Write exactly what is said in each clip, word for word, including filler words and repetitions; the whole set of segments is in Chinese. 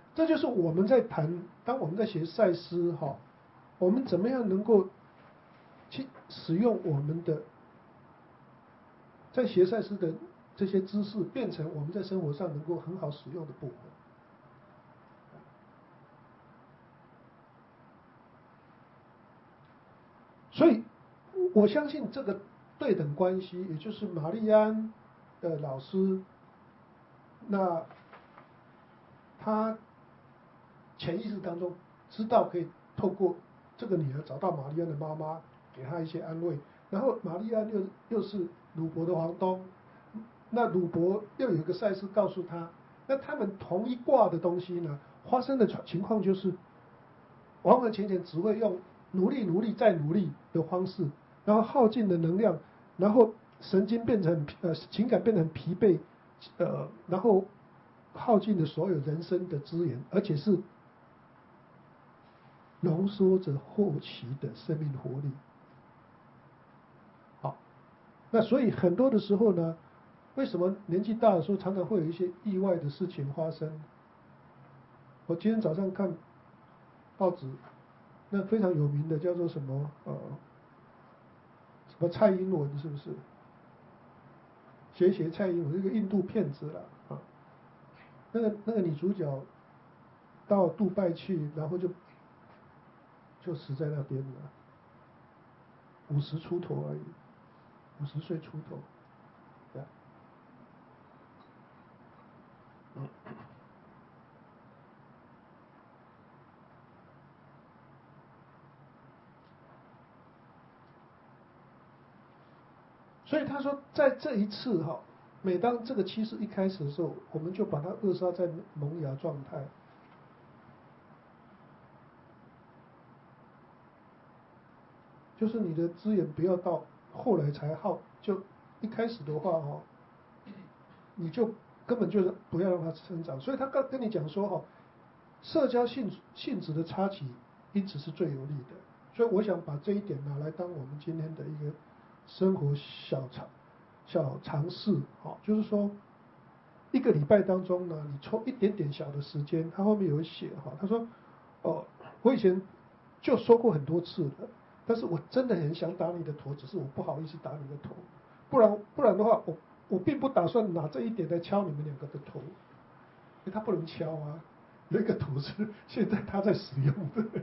这就是我们在谈，当我们在学赛斯哈，我们怎么样能够去使用我们的在学赛斯的这些知识，变成我们在生活上能够很好使用的部分。所以，我相信这个对等关系，也就是玛丽安的老师，那他潜意识当中知道可以透过这个女儿找到玛丽安的妈妈，给她一些安慰。然后玛丽安又又是鲁伯的房东，那鲁伯又有一个赛事告诉他，那他们同一卦的东西呢，发生的情况就是，完完全全只会用努力、努力再努力的方式，然后耗尽的能量，然后神经变成呃情感变成疲惫，呃，然后耗尽了所有人生的资源，而且是浓缩着后期的生命活力。好，那所以很多的时候呢，为什么年纪大的时候常常会有一些意外的事情发生？我今天早上看报纸，那非常有名的叫做什么呃什么蔡英文是不是？学学蔡英文，一个印度骗子了啊。那个那个女主角到杜拜去，然后就就死在那边了，五十出头而已，五十岁出头，对。嗯。所以他说，在这一次哈，每当这个趋势一开始的时候，我们就把它扼杀在萌芽状态。就是你的资源不要到后来才耗，就一开始的话哈，你就根本就是不要让它生长。所以他刚跟你讲说哈，社交性性质的插曲，因此是最有利的。所以我想把这一点拿来当我们今天的一个生活小尝小尝试，哈，就是说一个礼拜当中呢，你抽一点点小的时间，他后面有写哈，他说，哦，我以前就说过很多次了，但是我真的很想打你的头，只是我不好意思打你的头，不然不然的话，我我并不打算拿这一点来敲你们两个的头，因为他不能敲啊，有一个图是现在他在使用的，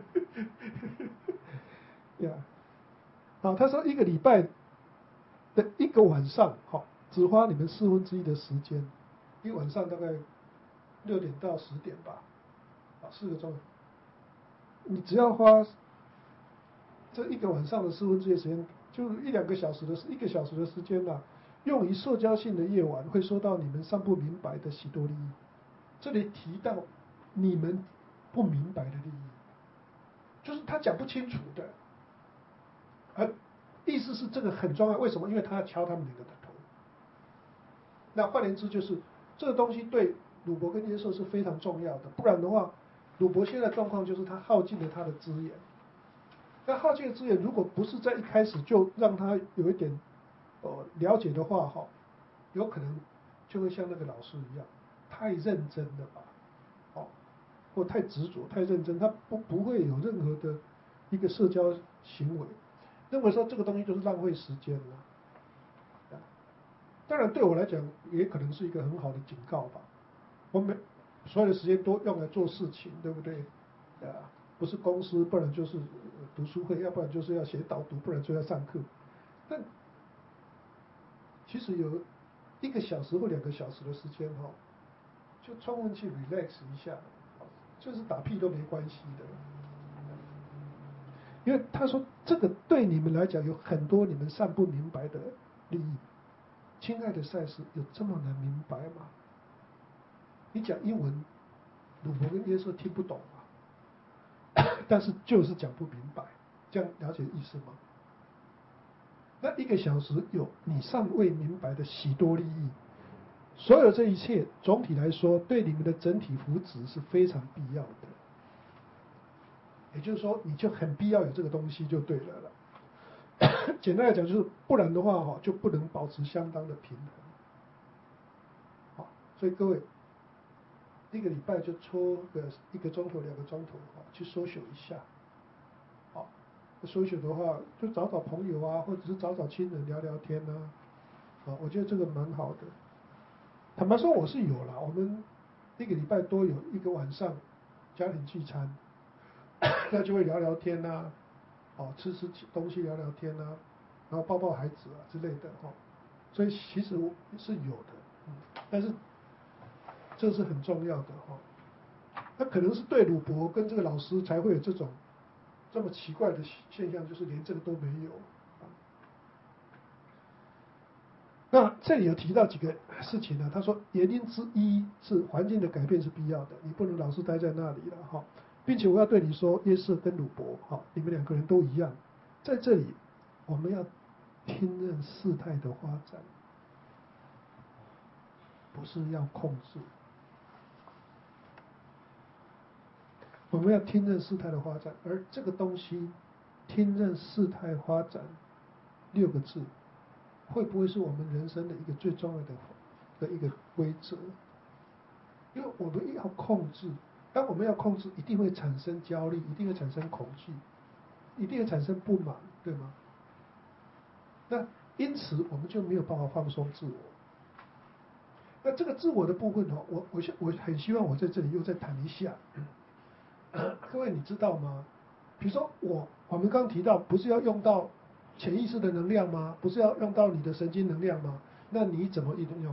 呀，好，他说一个礼拜的一个晚上，好，只花你们四分之一的时间，一晚上大概六点到十点吧，啊，四个钟，你只要花这一个晚上的四分之一的时间，就一两个小时的一个小时的时间啊，用于社交性的夜晚，会收到你们尚不明白的许多利益。这里提到你们不明白的利益，就是他讲不清楚的，而意思是这个很重要。为什么？因为他要敲他们两个的头。那换言之，就是这个东西对鲁伯跟耶稣是非常重要的。不然的话，鲁伯现在状况就是他耗尽了他的资源。那耗尽的资源，如果不是在一开始就让他有一点呃了解的话，哈，有可能就会像那个老师一样，太认真了吧，哦，或太执着、太认真，他不不会有任何的一个社交行为，认为说这个东西就是浪费时间了。当然，对我来讲，也可能是一个很好的警告吧。我们所有的时间都用来做事情，对不对？啊，不是公司，不然就是读书会，要不然就是要写导读，不然就要上课。但其实有一个小时或两个小时的时间哈，就充分去 relax 一下，就是打屁都没关系的。因为他说这个对你们来讲有很多你们尚不明白的利益。亲爱的赛斯，有这么难明白吗？你讲英文，鲁伯跟耶稣听不懂啊，但是就是讲不明白，这样了解意思吗？那一个小时有你尚未明白的许多利益，所有这一切总体来说对你们的整体福祉是非常必要的。也就是说，你就很必要有这个东西就对了了。简单来讲，就是不然的话哈，就不能保持相当的平衡。好，所以各位， 一个礼拜就抽个一个钟头、两个钟头啊，去搜索一下。好，搜索的话，就找找朋友啊，或者是找找亲人聊聊天啊。啊，我觉得这个蛮好的。坦白说，我是有了，我们一个礼拜多有一个晚上家庭聚餐，那就会聊聊天呐、啊，哦，吃吃东西聊聊天呐、啊，然后抱抱孩子啊之类的哈、哦。所以其实是有的，嗯，但是这是很重要的哈、哦。那可能是对鲁伯跟这个老师才会有这种这么奇怪的现象，就是连这个都没有。那这里有提到几个事情呢？他说原因之一是环境的改变是必要的，你不能老是待在那里了哈，并且我要对你说，约瑟跟鲁伯哈，你们两个人都一样，在这里我们要听任事态的发展，不是要控制。我们要听任事态的发展，而这个东西，听任事态发展六个字，会不会是我们人生的一个最重要的的一个规则？因为我们要控制，当我们要控制，一定会产生焦虑，一定会产生恐惧，一定会产生不满，对吗？那因此我们就没有办法放松自我。那这个自我的部分哦，我我我很希望我在这里又再谈一下。各位你知道吗？比如说我我们刚刚提到，不是要用到潜意识的能量吗？不是要用到你的神经能量吗？那你怎么运用？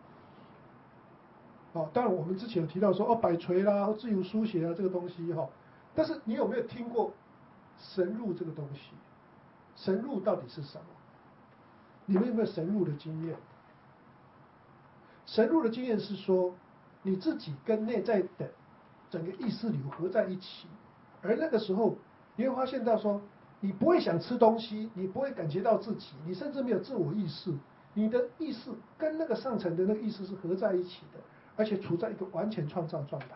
哦，当然我们之前有提到说哦，摆锤啦，或自由书写啊这个东西哈、哦，但是你有没有听过神入这个东西？神入到底是什么？你们有没有神入的经验？神入的经验是说，你自己跟内在的整个意识流合在一起，而那个时候你会发现到说，你不会想吃东西，你不会感觉到自己，你甚至没有自我意识，你的意识跟那个上层的那个意识是合在一起的，而且处在一个完全创造状态。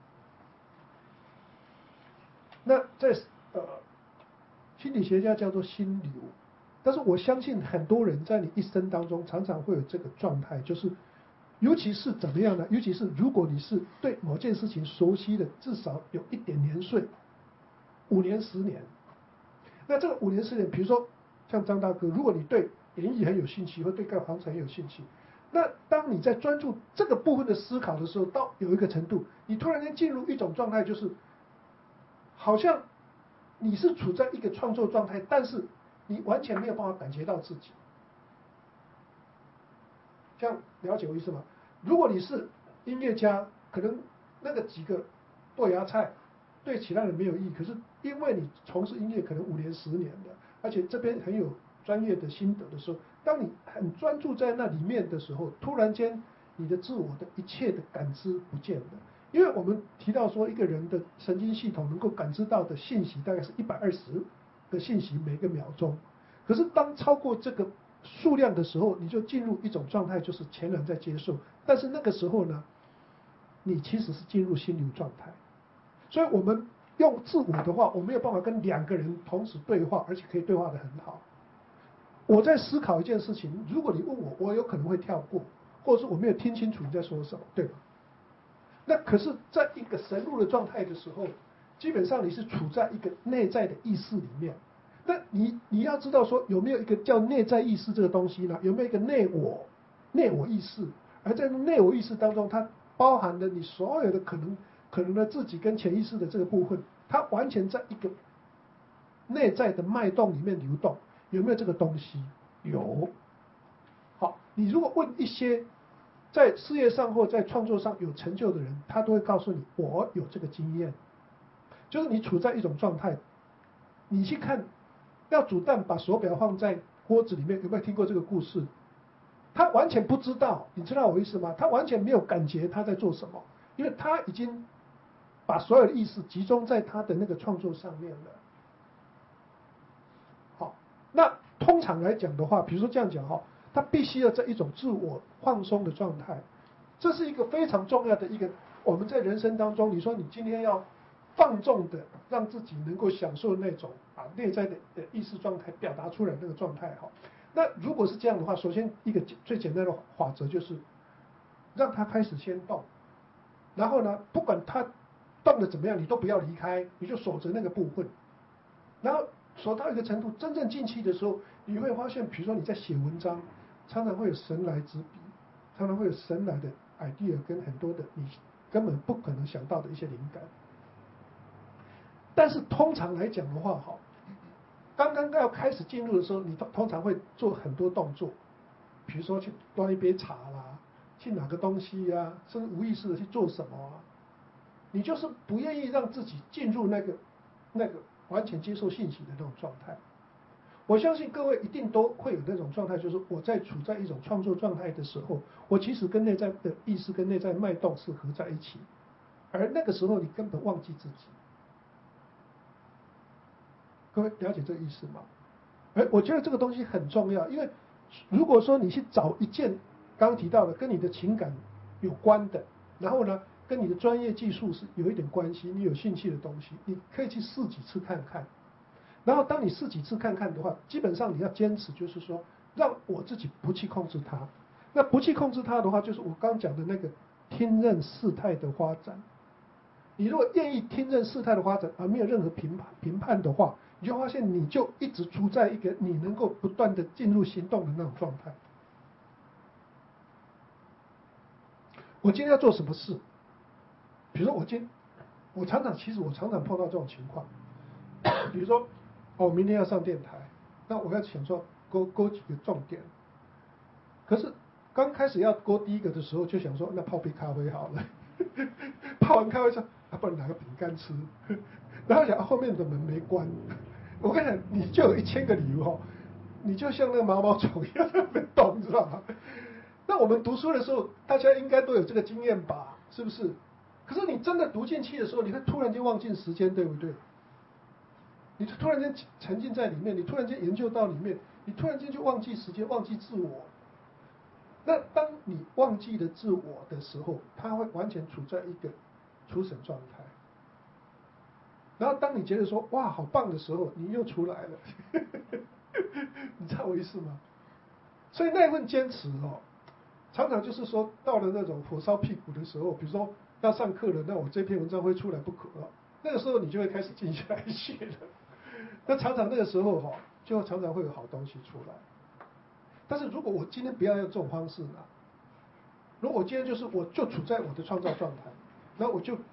那在呃心理学家叫做心流，但是我相信很多人在你一生当中常常会有这个状态，就是尤其是怎么样呢？尤其是如果你是对某件事情熟悉的，至少有一点年岁，五年、十年，那这个五年、十年，比如说像张大哥，如果你对演艺很有兴趣，或对盖房子很有兴趣，那当你在专注这个部分的思考的时候，到有一个程度，你突然间进入一种状态，就是好像你是处在一个创作状态，但是你完全没有办法感觉到自己。这样了解我意思吗？如果你是音乐家，可能那个几个豆芽菜对其他人没有意义，可是因为你从事音乐可能五年、十年的，而且这边很有专业的心得的时候，当你很专注在那里面的时候，突然间你的自我的一切的感知不见了。因为我们提到说，一个人的神经系统能够感知到的信息大概是一百二十个信息每个秒钟，可是当超过这个数量的时候，你就进入一种状态，就是全然在接受。但是那个时候呢，你其实是进入心流状态。所以我们用自我的话，我没有办法跟两个人同时对话，而且可以对话的很好。我在思考一件事情，如果你问我，我有可能会跳过，或者是我没有听清楚你在说什么，对吧？那可是，在一个神入的状态的时候，基本上你是处在一个内在的意识里面。那你你要知道说，有没有一个叫内在意识这个东西呢？有没有一个内我、内我意识？而在内我意识当中，它包含了你所有的可能、可能的自己跟潜意识的这个部分，它完全在一个内在的脉动里面流动。有没有这个东西？有。好，你如果问一些在事业上或在创作上有成就的人，他都会告诉你，我有这个经验，就是你处在一种状态，你去看，要煮蛋把手表放在锅子里面，有没有听过这个故事？他完全不知道，你知道我意思吗？他完全没有感觉他在做什么，因为他已经把所有的意识集中在他的那个创作上面了。好，那通常来讲的话，比如说这样讲哈，他必须要在一种自我放松的状态，这是一个非常重要的一个，我们在人生当中，你说你今天要放纵的让自己能够享受那种啊内在的意识状态表达出来那个状态哈。那如果是这样的话，首先一个最简单的法则就是让他开始先动， 然后呢，不管他动的怎么样，你都不要离开，你就守着那个部分。然后守到一个程度，真正进去的时候，你会发现，比如说你在写文章，常常会有神来之笔，常常会有神来的 idea 跟很多的你根本不可能想到的一些灵感。但是通常来讲的话，哈，刚刚要开始进入的时候，你通通常会做很多动作，比如说去端一杯茶啦，去拿个东西呀、啊，甚至无意识的去做什么啊，你就是不愿意让自己进入那个那个完全接受信息的那种状态。我相信各位一定都会有那种状态，就是我在处在一种创作状态的时候，我其实跟内在的意识跟内在脉动是合在一起，而那个时候你根本忘记自己。各位了解这个意思吗？而我觉得这个东西很重要，因为如果说你去找一件刚刚提到的跟你的情感有关的，然后呢跟你的专业技术是有一点关系，你有兴趣的东西，你可以去试几次看看。然后当你试几次看看的话，基本上你要坚持，就是说让我自己不去控制它。那不去控制它的话，就是我刚讲的那个听任事态的发展。你如果愿意听任事态的发展，而没有任何评判评判的话，你就发现你就一直处在一个你能够不断的进入行动的那种状态。我今天要做什么事？比如说我今我常常其实我常常碰到这种情况，比如说哦，明天要上电台，那我要想说勾勾几个重点，可是刚开始要勾第一个的时候，就想说那泡杯咖啡好了，泡完咖啡说啊，不然拿个饼干吃，然后想、啊、后面的门没关，我跟你讲，你就有一千个理由哦，你就像那个毛毛虫一样在那边动，知道吗？那我们读书的时候，大家应该都有这个经验吧，是不是？可是你真的读进去的时候，你会突然间忘记时间，对不对？你突然间沉浸在里面，你突然间研究到里面，你突然间就忘记时间，忘记自我。那当你忘记了自我的时候，他会完全处在一个初审状态。然后当你觉得说哇好棒的时候，你又出来了，你知道我意思吗？所以那份坚持哦，常常就是说到了那种火烧屁股的时候，比如说要上课了，那我这篇文章会出来不可了，那个时候你就会开始静下来写了。那常常那个时候哈、哦，就常常会有好东西出来。但是如果我今天不要用这种方式呢？如果我今天就是我就处在我的创造状态，那我就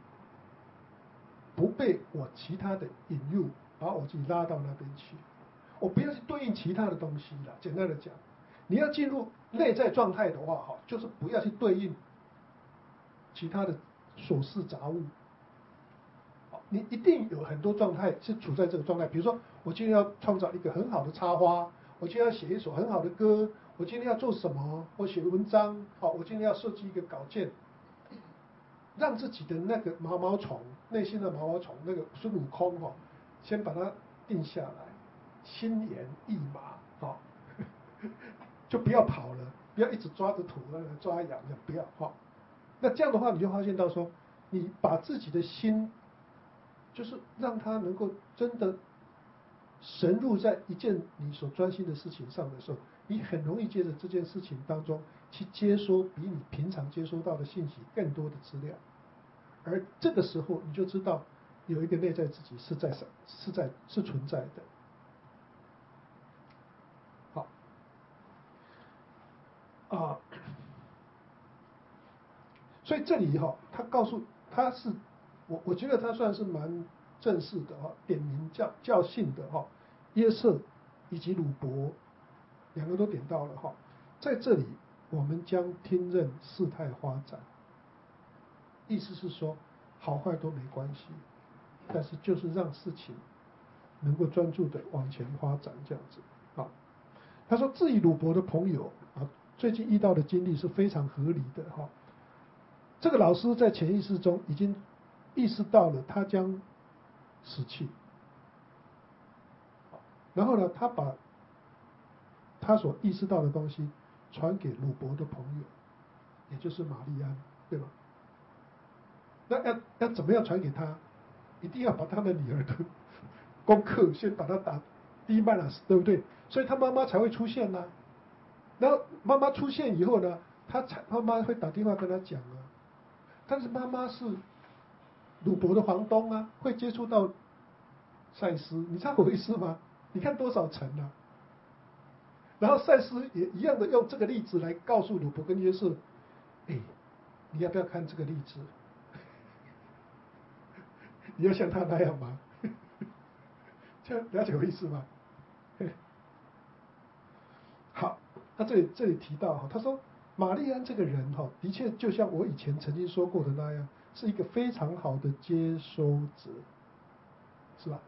不被我其他的引诱把我自己拉到那边去，我不要去对应其他的东西了。简单的讲，你要进入内在状态的话，哈，就是不要去对应其他的琐事杂物。你一定有很多状态是处在这个状态，比如说我今天要创造一个很好的插花，我今天要写一首很好的歌，我今天要做什么？我写文章，好，我今天要设计一个稿件，让自己的那个毛毛虫，内心的毛毛虫，那个孙悟空哈、哦，先把它定下来，心猿意马，好、哦，就不要跑了，不要一直抓着土抓痒的，不要哈、哦。那这样的话，你就发现到说，你把自己的心。就是让他能够真的深入在一件你所专心的事情上的时候，你很容易借着这件事情当中去接收比你平常接收到的信息更多的资料，而这个时候你就知道有一个内在自己是在是在是存在的。好，啊，所以这里哈、哦，他告诉他是。我我觉得他算是蛮正式的哈，点名教教训的哈，约瑟以及鲁伯两个都点到了哈，在这里我们将听任事态发展，意思是说好坏都没关系，但是就是让事情能够专注的往前发展这样子啊。他说至于鲁伯的朋友啊，最近遇到的经历是非常合理的哈，这个老师在潜意识中已经。意识到了他将死去，然后呢，他把他所意识到的东西传给鲁伯的朋友，也就是玛丽安，对吧？那要要怎么样传给他？一定要把他的女儿的功课先把他打第一曼拉斯，对不对？所以他妈妈才会出现呢、啊。然后妈妈出现以后呢，他才妈妈会打电话跟他讲啊。 但是妈妈是鲁伯的房东啊，会接触到赛斯，你知道我意思吗？你看多少层啊？然后赛斯也一样的用这个例子来告诉鲁伯跟约瑟，哎，你要不要看这个例子？你要像他那样吗？这样了解我意思吗？好，他这里这里提到哈，他说玛丽安这个人哈，的确就像我以前曾经说过的那样，是一个非常好的接收者，是吧？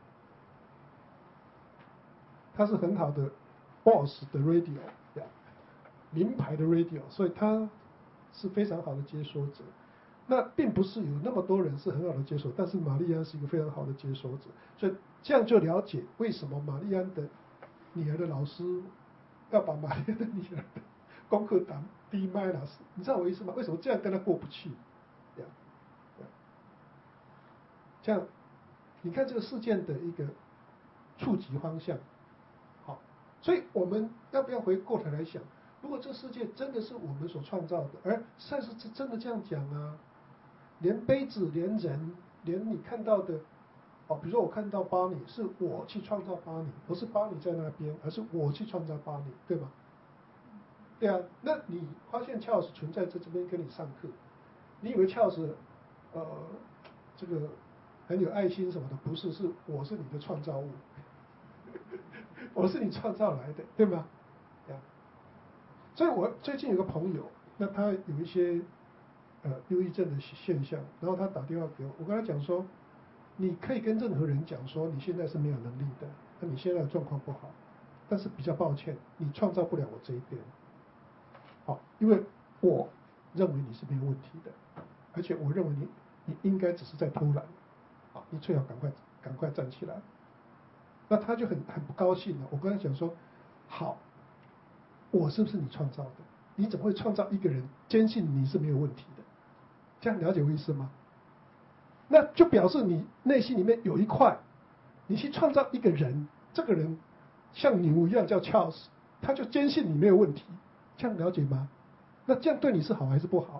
他是很好的 boss 的 radio， 名牌的 radio， 所以他是非常好的接收者。那并不是有那么多人是很好的接收，但是玛丽安是一个非常好的接收者，所以这样就了解为什么玛丽安的女儿的老师要把玛丽安的女儿的功课打 D minus， 你知道我意思吗？为什么这样跟他过不去？这样，这样，你看这个事件的一个触及方向，好，所以我们要不要回过头来想，如果这世界真的是我们所创造的，而赛斯是真的这样讲啊？连杯子，连人，连你看到的，哦，比如说我看到巴尼，是我去创造巴尼，不是巴尼在那边，而是我去创造巴尼，对吗？对啊，那你发现乔斯存在在这边跟你上课，你以为乔斯，呃，这个很有爱心什么的，不是，是我是你的创造物，我是你创造来的，对吗？对啊，所以我最近有个朋友，那他有一些。呃，忧郁症的现象，然后他打电话给我，我跟他讲说，你可以跟任何人讲说你现在是没有能力的，那你现在的状况不好，但是比较抱歉，你创造不了我这一边，好，因为我认为你是没有问题的，而且我认为你你应该只是在偷懒，好，你最好赶快赶快站起来。那他就很很不高兴了，我跟他讲说，好，我是不是你创造的？你怎么会创造一个人坚信你是没有问题的？这样了解我意思吗？那就表示你内心里面有一块，你去创造一个人，这个人像牛一样叫 Charles， 他就坚信你没有问题，这样了解吗？那这样对你是好还是不好？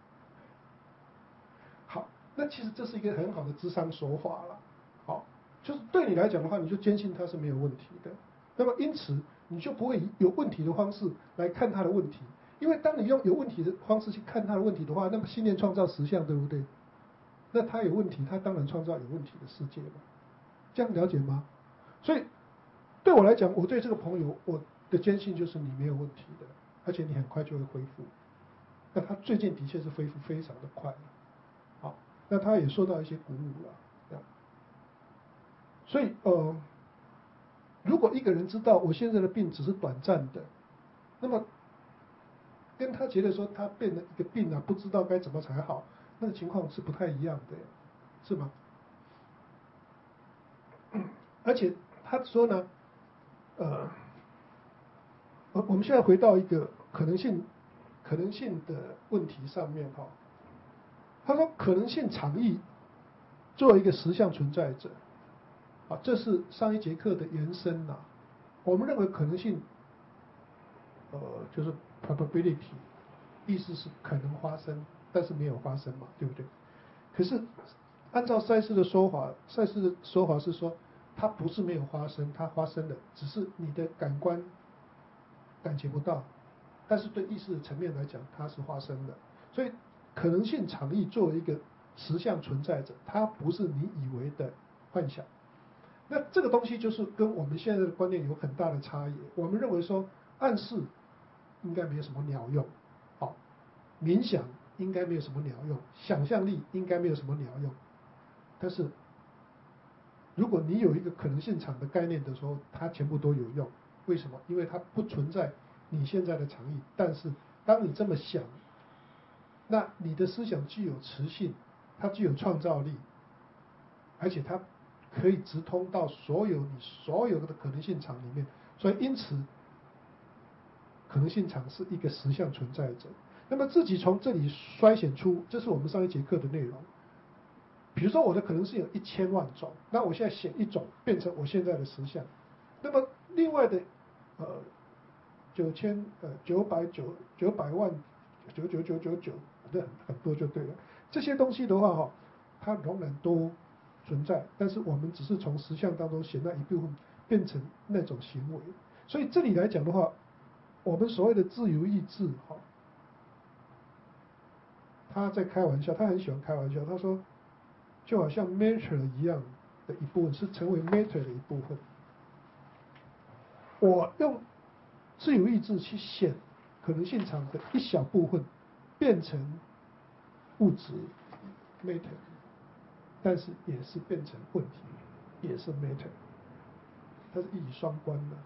好，那其实这是一个很好的智商手法了。好，就是对你来讲的话，你就坚信他是没有问题的。那么因此你就不会以有问题的方式来看他的问题，因为当你用有问题的方式去看他的问题的话，那么信念创造实相，对不对？那他有问题，他当然创造有问题的世界嘛，这样了解吗？所以对我来讲，我对这个朋友我的坚信就是你没有问题的，而且你很快就会恢复。那他最近的确是恢复非常的快，好，那他也受到一些鼓舞了，这样。所以呃，如果一个人知道我现在的病只是短暂的，那么跟他觉得说他变了一个病啊，不知道该怎么才好，那个情况是不太一样的，是吗？而且他说呢，呃，我我们现在回到一个可能性可能性的问题上面哈。他说可能性场域作为一个实相存在者，啊，这是上一节课的延伸呐、啊。我们认为可能性，呃，就是 probability， 意思是可能发生，但是没有发生嘛，对不对？可是按照赛斯的说法，赛斯的说法是说，它不是没有发生，它发生了，只是你的感官感觉不到，但是对意识的层面来讲，它是发生的。所以可能性场域作为一个实相存在者，它不是你以为的幻想。那这个东西就是跟我们现在的观念有很大的差异。我们认为说暗示应该没有什么鸟用，好，冥想应该没有什么鸟用，想象力应该没有什么鸟用。但是如果你有一个可能性场的概念的时候，它全部都有用。为什么？因为它不存在你现在的场域，但是当你这么想，那你的思想具有磁性，它具有创造力，而且它可以直通到所有你所有的可能性场里面。所以因此，可能性场是一个实相存在者。那么自己从这里筛选出，这是我们上一节课的内容。比如说我的可能性有一千万种，那我现在选一种变成我现在的实相，那么另外的呃九千呃九百九九百万九九九九九，这很很多就对了。 这些东西的话哈，它仍然都存在，但是我们只是从实相当中选那一部分变成那种行为。所以这里来讲的话，我们所谓的自由意志哈，他在开玩笑，他很喜欢开玩笑，他说就好像 matter 一样的一部分是成为 matter 的一部分。我用自由意志去选可能性场的一小部分变成物质 matter， 但是也是变成问题，也是 matter， 它是一语双关的。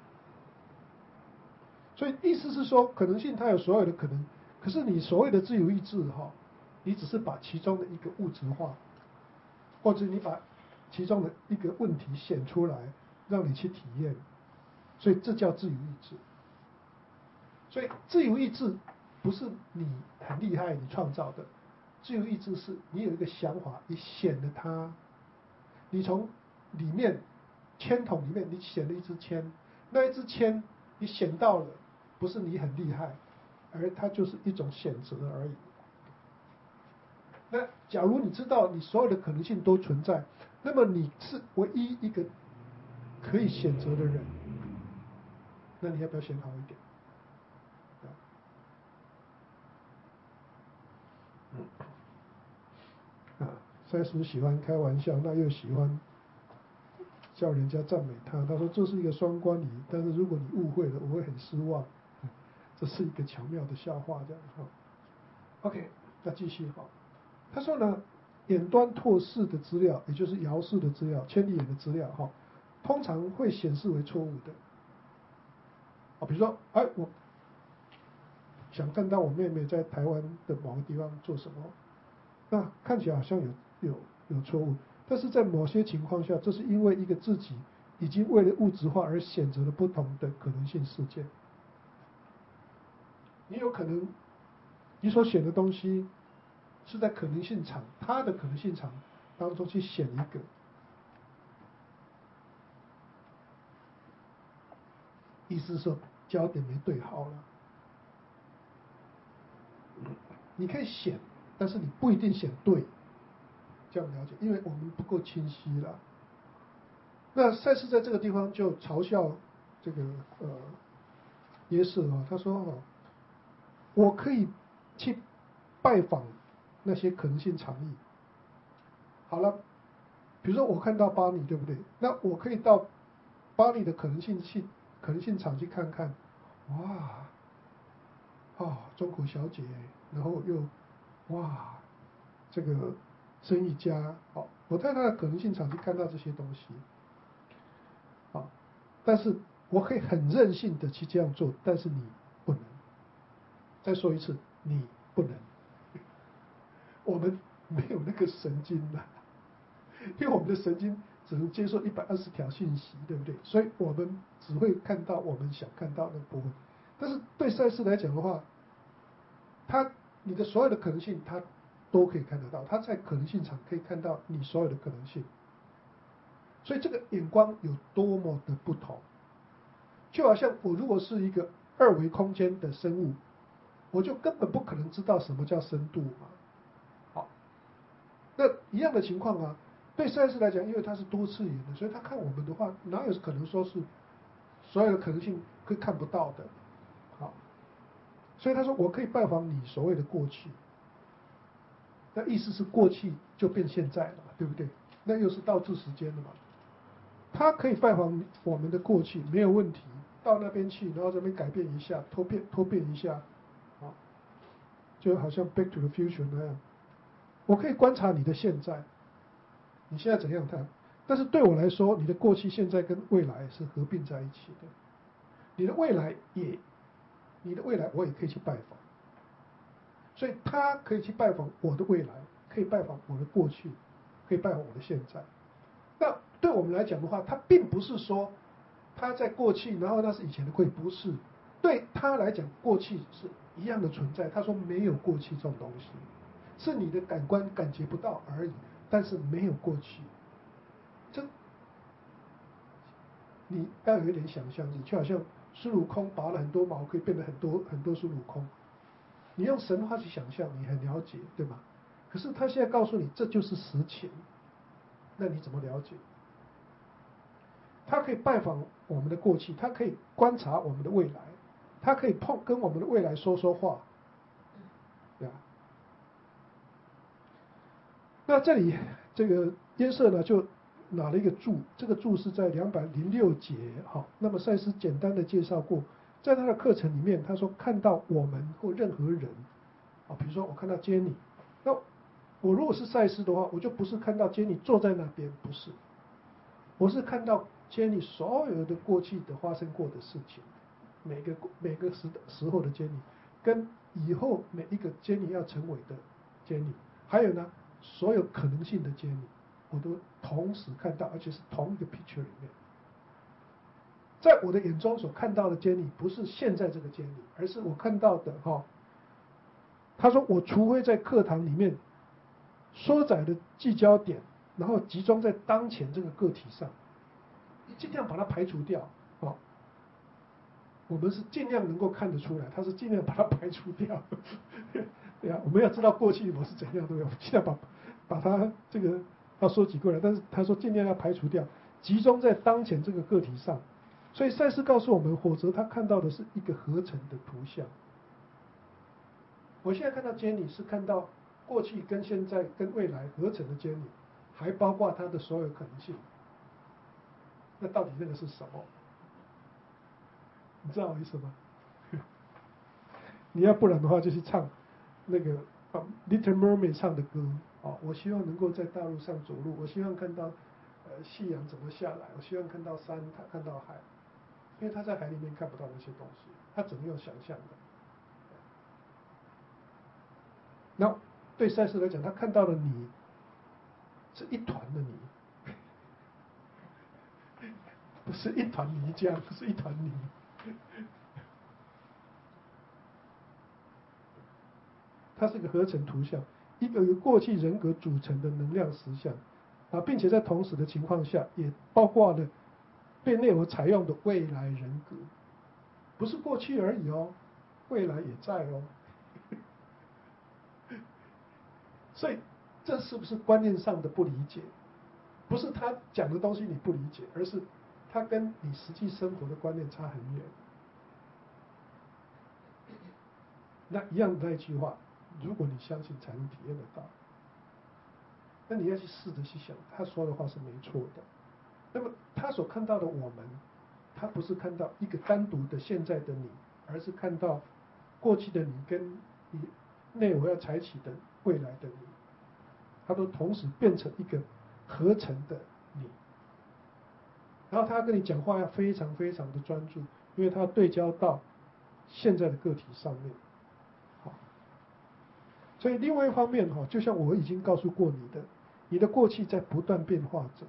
所以意思是说，可能性它有所有的可能，可是你所谓的自由意志哈，你只是把其中的一个物质化，或者你把其中的一个问题显出来，让你去体验，所以这叫自由意志。所以自由意志不是你很厉害你创造的，自由意志是你有一个想法，你显了它，你从里面铅筒里面你显了一支铅，那一支铅你显到了，不是你很厉害，而它就是一种选择而已。那假如你知道你所有的可能性都存在，那么你是唯一一个可以选择的人，那你要不要选好一点？啊，赛斯喜欢开玩笑，那又喜欢叫人家赞美他。他说这是一个双关语，但是如果你误会了，我会很失望。这是一个巧妙的笑话，这样哈。OK， 那继续哈。他说呢，远端拓视的资料，也就是遥视的资料、千里眼的资料哈，通常会显示为错误的。啊，比如说，哎，我想看到我妹妹在台湾的某个地方做什么，那看起来好像有有有错误，但是在某些情况下，这是因为一个自己已经为了物质化而选择了不同的可能性事件。你有可能你所选的东西是在可能性场，它的可能性场当中去选一个，意思是说焦点没对好了。你可以选，但是你不一定选对，这样了解，因为我们不够清晰了。那赛斯在这个地方就嘲笑这个呃耶稣啊，他说哦，我可以去拜访那些可能性场域。好了，比如说我看到巴尼，对不对？那我可以到巴尼的可能性去可能性场去看看，哇，哦，中国小姐，然后又哇，这个生意家，好，我在他的可能性场去看到这些东西，好，但是我可以很任性的去这样做，但是你不能。再说一次，你不能。我们没有那个神经了，因为我们的神经只能接受一百二十条信息，对不对？所以我们只会看到我们想看到的部分。但是对赛事来讲的话，他你的所有的可能性，他都可以看得到。他在可能性场可以看到你所有的可能性。所以这个眼光有多么的不同，就好像我如果是一个二维空间的生物，我就根本不可能知道什么叫深度嘛。好，那一样的情况啊，对赛事来讲，因为它是多次元的，所以他看我们的话，哪有可能说是所有的可能性会看不到的？好，所以他说我可以拜访你所谓的过去，那意思是过去就变现在了嘛，对不对？那又是倒置时间了嘛。他可以拜访我们的过去没有问题，到那边去，然后这边改变一下，脱变脱变一下，啊，就好像 Back to the Future 那样。我可以观察你的现在，你现在怎样看？但是对我来说，你的过去、现在跟未来是合并在一起的。你的未来也，你的未来我也可以去拜访，所以他可以去拜访我的未来，可以拜访我的过去，可以拜访我的现在。那对我们来讲的话，他并不是说他在过去，然后那是以前的过去，不是。对他来讲，过去是一样的存在。他说没有过去这种东西，是你的感官感觉不到而已，但是没有过去。这你要有一点想象力，就好像孙悟空拔了很多毛，可以变得很多很多孙悟空。你用神话去想象，你很了解，对吗？ 可是他现在告诉你这就是实情，那你怎么了解？他可以拜访我们的过去，他可以观察我们的未来，他可以碰跟我们的未来说说话，对吧？那这里这个约瑟呢就拿了一个注，这个注是在两百零六节，好，那么赛斯简单的介绍过，在他的课程里面，他说看到我们或任何人，啊，比如说我看到 Jenny， 那我如果是赛斯的话，我就不是看到 Jenny 坐在那边，不是，我是看到 Jenny 所有的过去的发生过的事情，每个每个时时候的 Jenny， 跟以后每一个 Jenny 要成为的 Jenny， 还有呢，所有可能性的 Jenny， 我都同时看到，而且是同一个 picture 里面。在我的眼中所看到的 Jenny 不是现在这个 Jenny， 而是我看到的哈、哦。他说我除非在课堂里面缩窄的聚焦点，然后集中在当前这个个体上，尽量把它排除掉啊、哦。我们是尽量能够看得出来，他是尽量把它排除掉。对啊，我们要知道过去我是怎样，对不对？我们尽量把把它这个要说几过来，但是他说尽量要排除掉，集中在当前这个个体上。所以赛斯告诉我们，否则他看到的是一个合成的图像。我现在看到 Jenny 是看到过去跟现在跟未来合成的 Jenny， 还包括它的所有可能性。那到底那个是什么？你知道我意思吗？你要不然的话就去唱那个啊 Little Mermaid 唱的歌啊，我希望能够在大陆上走路，我希望看到呃夕阳怎么下来，我希望看到山，看到海，因为他在海里面看不到那些东西，他只能用想象的。那对赛斯来讲，他看到的你是一团的泥，不是一团泥浆，是一团泥。它是一个合成图像，一个由过去人格组成的能量实像啊，并且在同时的情况下，也包括了被内我采用的未来人格，不是过去而已哦，未来也在哦。所以这是不是观念上的不理解？不是他讲的东西你不理解，而是他跟你实际生活的观念差很远。那一样的那一句话，如果你相信，才能体验得到。那你要去试着去想，他说的话是没错的。那么他所看到的我们，他不是看到一个单独的现在的你，而是看到过去的你跟你内我要采取的未来的你，他都同时变成一个合成的你。然后他跟你讲话要非常非常的专注，因为他对焦到现在的个体上面。好，所以另外一方面哈，就像我已经告诉过你的，你的过去在不断变化着。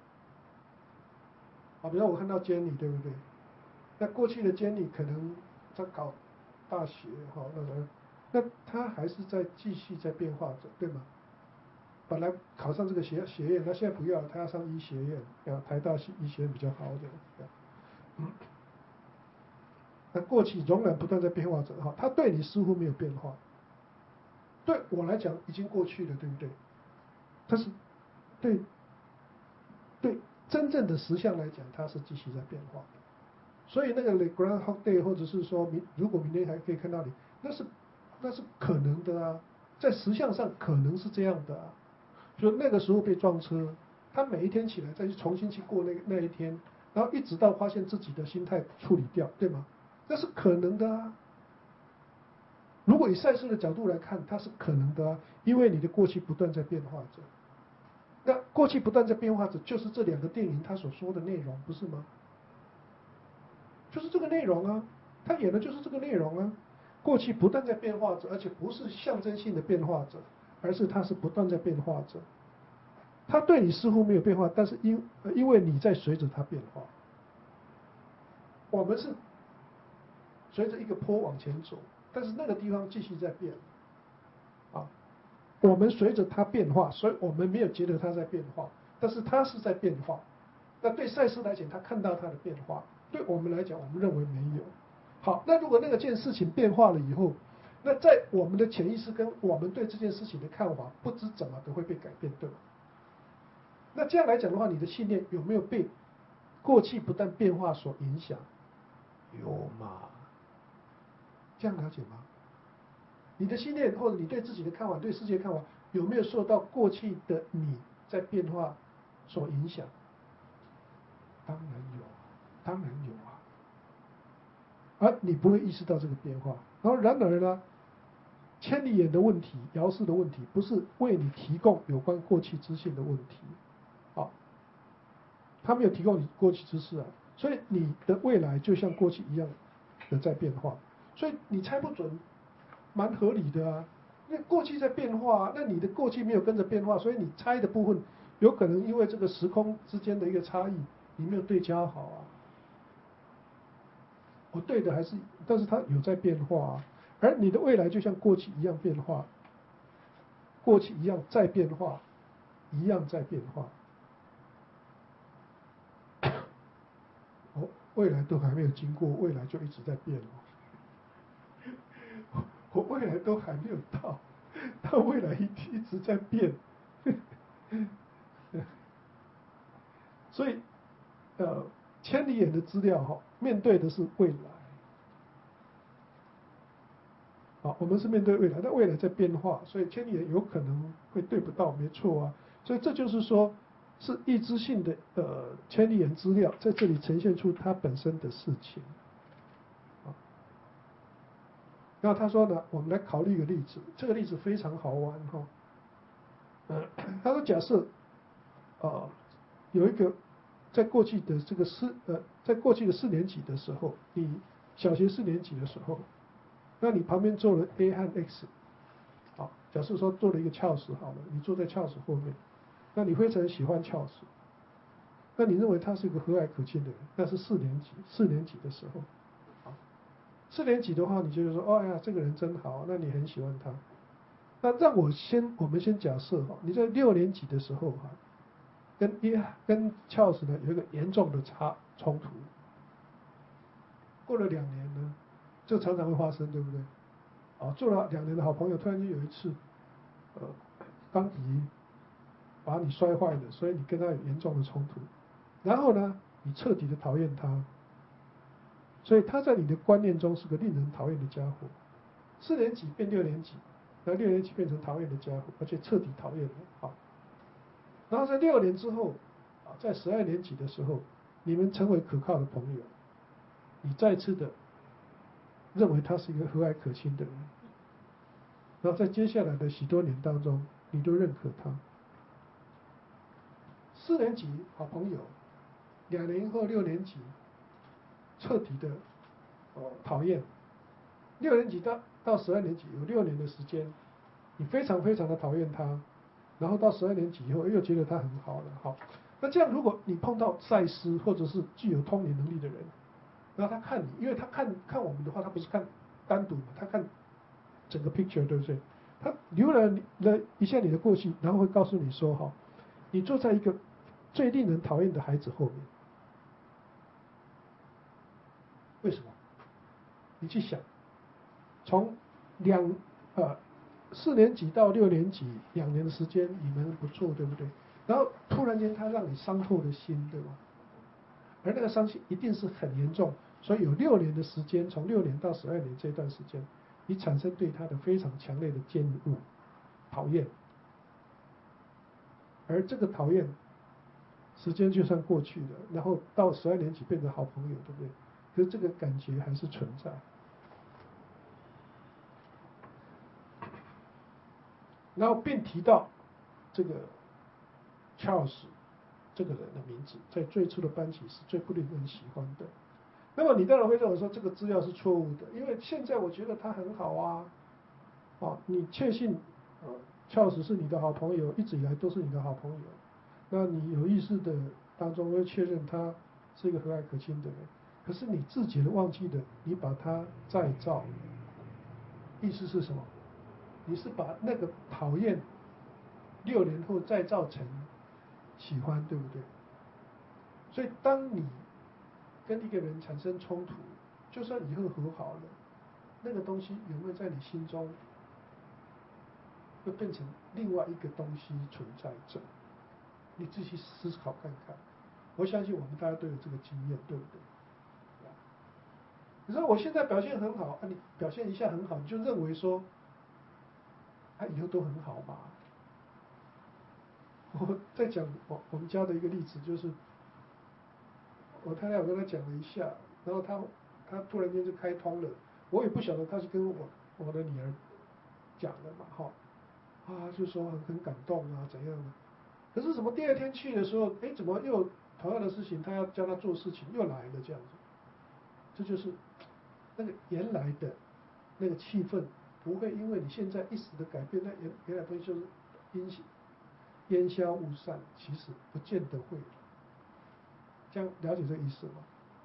啊，比如我看到 Jenny， 对不对？那过去的 Jenny 可能在搞大学哈，那个，那他还是在继续在变化着，对吗？本来考上这个学学院，他现在不要，他要上医学院，啊，台大医学院比较好的。嗯，那过去永远不断在变化着哈，他对你似乎没有变化，对我来讲已经过去了，对不对？但是对对真正的实相来讲，它是继续在变化的。所以那个 The Groundhog Day， 或者是说明如果明天还可以看到你，那是那是可能的啊，在实相上可能是这样的啊。就那个时候被撞车，他每一天起来再去重新去过那个那一天，然后一直到发现自己的心态处理掉，对吗？那是可能的啊。如果以赛事的角度来看，它是可能的啊，因为你的过去不断在变化着。那过去不断在变化着，就是这两个电影他所说的内容，不是吗？就是这个内容啊，他演的就是这个内容啊。过去不断在变化着，而且不是象征性的变化着，而是它是不断在变化着。他对你似乎没有变化，但是因因为你在随着它变化。我们是随着一个坡往前走，但是那个地方继续在变啊。我们随着它变化，所以我们没有觉得它在变化，但是它是在变化。那对赛斯来讲，他看到它的变化；对我们来讲，我们认为没有。好，那如果那个件事情变化了以后， 那在我们的潜意识跟我们对这件事情的看法，不知怎么都会被改变，对吗？那这样来讲的话，你的信念有没有被过去不断变化所影响？有嘛？这样了解吗？你的信念或者你对自己的看法、对世界的看法，有没有受到过去的你在变化所影响？当然有，当然有啊。而你不会意识到这个变化。然后然而呢，千里眼的问题、遥视的问题，不是为你提供有关过去资讯的问题，好，他没有提供你过去知识啊，所以你的未来就像过去一样的在变化，所以你猜不准，蛮合理的啊。那过去在变化，那你的过去没有跟着变化，所以你猜的部分有可能因为这个时空之间的一个差异，你没有对焦好啊。我对的还是，但是它有在变化啊，而你的未来就像过去一样变化，过去一样在变化，一样在变化。哦，未来都还没有经过，未来就一直在变哦。我未来都还没有到，它未来一一直在变。所以，呃，千里眼的资料哈，面对的是未来。好，我们是面对未来，但未来在变化，所以千里眼有可能会对不到，没错啊。所以这就是说，是意志性的呃千里眼资料在这里呈现出它本身的事情。然后他说呢，我们来考虑一个例子，这个例子非常好玩哈、哦。呃，他说假设，呃，有一个在过去的这个四呃，在过去的四年级的时候，你小学四年级的时候，那你旁边坐了 A 和 X， 好，假设说坐了一个翘石好了，你坐在翘石后面，那你非常喜欢翘石，那你认为他是一个和蔼可亲的人，那是四年级四年级的时候，好，四年级的话，你就说，哦哎呀，这个人真好，那你很喜欢他。那让我先，我们先假设哈，你在六年级的时候哈，跟一跟翘石呢有一个严重的差冲突，过了两年呢，这常常会发生，对不对？啊，做了两年的好朋友，突然间有一次，呃，钢笔把你摔坏了，所以你跟他有严重的冲突，然后呢，你彻底的讨厌他，所以他在你的观念中是个令人讨厌的家伙。四年级变六年级，然后六年级变成讨厌的家伙，而且彻底讨厌了，好。然后在六年之后，啊，在十二年级的时候，你们成为可靠的朋友，你再次的认为他是一个和蔼可亲的人，然后在接下来的许多年当中，你都认可他。四年级好朋友，两年后六年级彻底的哦讨厌，六年级到到十二年级有六年的时间，你非常非常的讨厌他，然后到十二年级以后又觉得他很好了，好，那这样如果你碰到赛斯或者是具有通灵能力的人，然后他看你，因为他看看我们的话，他不是看单独嘛，他看整个 picture 对不对？他浏览了一下你的过去，然后会告诉你说哈，你坐在一个最令人讨厌的孩子后面，为什么？你去想，从两呃四年级到六年级两年的时间，你们不错，对不对？然后突然间他让你伤透了心，对吧？而那个伤心一定是很严重，所以有六年的时间，从六年到十二年这段时间，你产生对他的非常强烈的厌恶、讨厌，而这个讨厌，时间就算过去了，然后到十二年级变成好朋友，对不对？可是这个感觉还是存在。然后并提到这个 Charles 这个人的名字，在最初的班级是最不令人喜欢的。那么你当然会认为说这个资料是错误的，因为现在我觉得他很好啊，啊，你确信呃 Charles 是你的好朋友，一直以来都是你的好朋友，那你有意识的当中会确认他是一个和蔼可亲的人，可是你自己忘记了，你把他再造，意思是什么？你是把那个讨厌六年后再造成喜欢，对不对？所以当你跟一个人产生冲突，就算以后和好了， 那个东西有没有在你心中会变成另外一个东西存在着？你自己思考看看。我相信我们大家都有这个经验，对不对？你说我现在表现很好，啊，你表现一下很好，你就认为说，啊，以后都很好嘛。我在讲我我们家的一个例子，就是我太太我跟她讲了一下，然后她她突然间就开通了，我也不晓得她是跟我我的女儿讲的嘛，哈，啊，就说很很感动啊，怎样的？可是怎么第二天去的时候，哎，怎么又同样的事情，她要教她做事情又来了这样子，这就是那个原来的那个气氛不会因为你现在一时的改变，那原原来东西就是烟烟消雾散，其实不见得会。这样了解这个意思吗？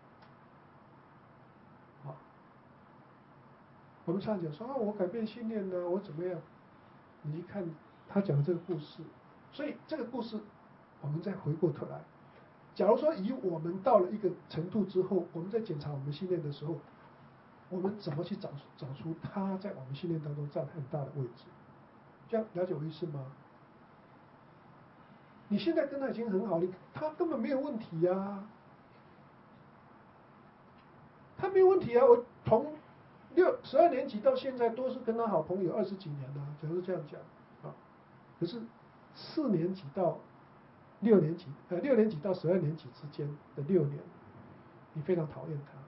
好，我们常讲说啊，我改变信念呢，我怎么样？你一看他讲的这个故事，所以这个故事我们再回过头来，假如说以我们到了一个程度之后，我们在检查我们信念的时候，我们怎么去找找出他在我们信念当中占很大的位置？这样了解我意思吗？你现在跟他已经很好，你他根本没有问题呀、啊，他没有问题啊。我从六十二年级到现在都是跟他好朋友二十几年了，假如这样讲啊。可是四年级到六年级，呃，六年级到十二年级之间的六年，你非常讨厌他，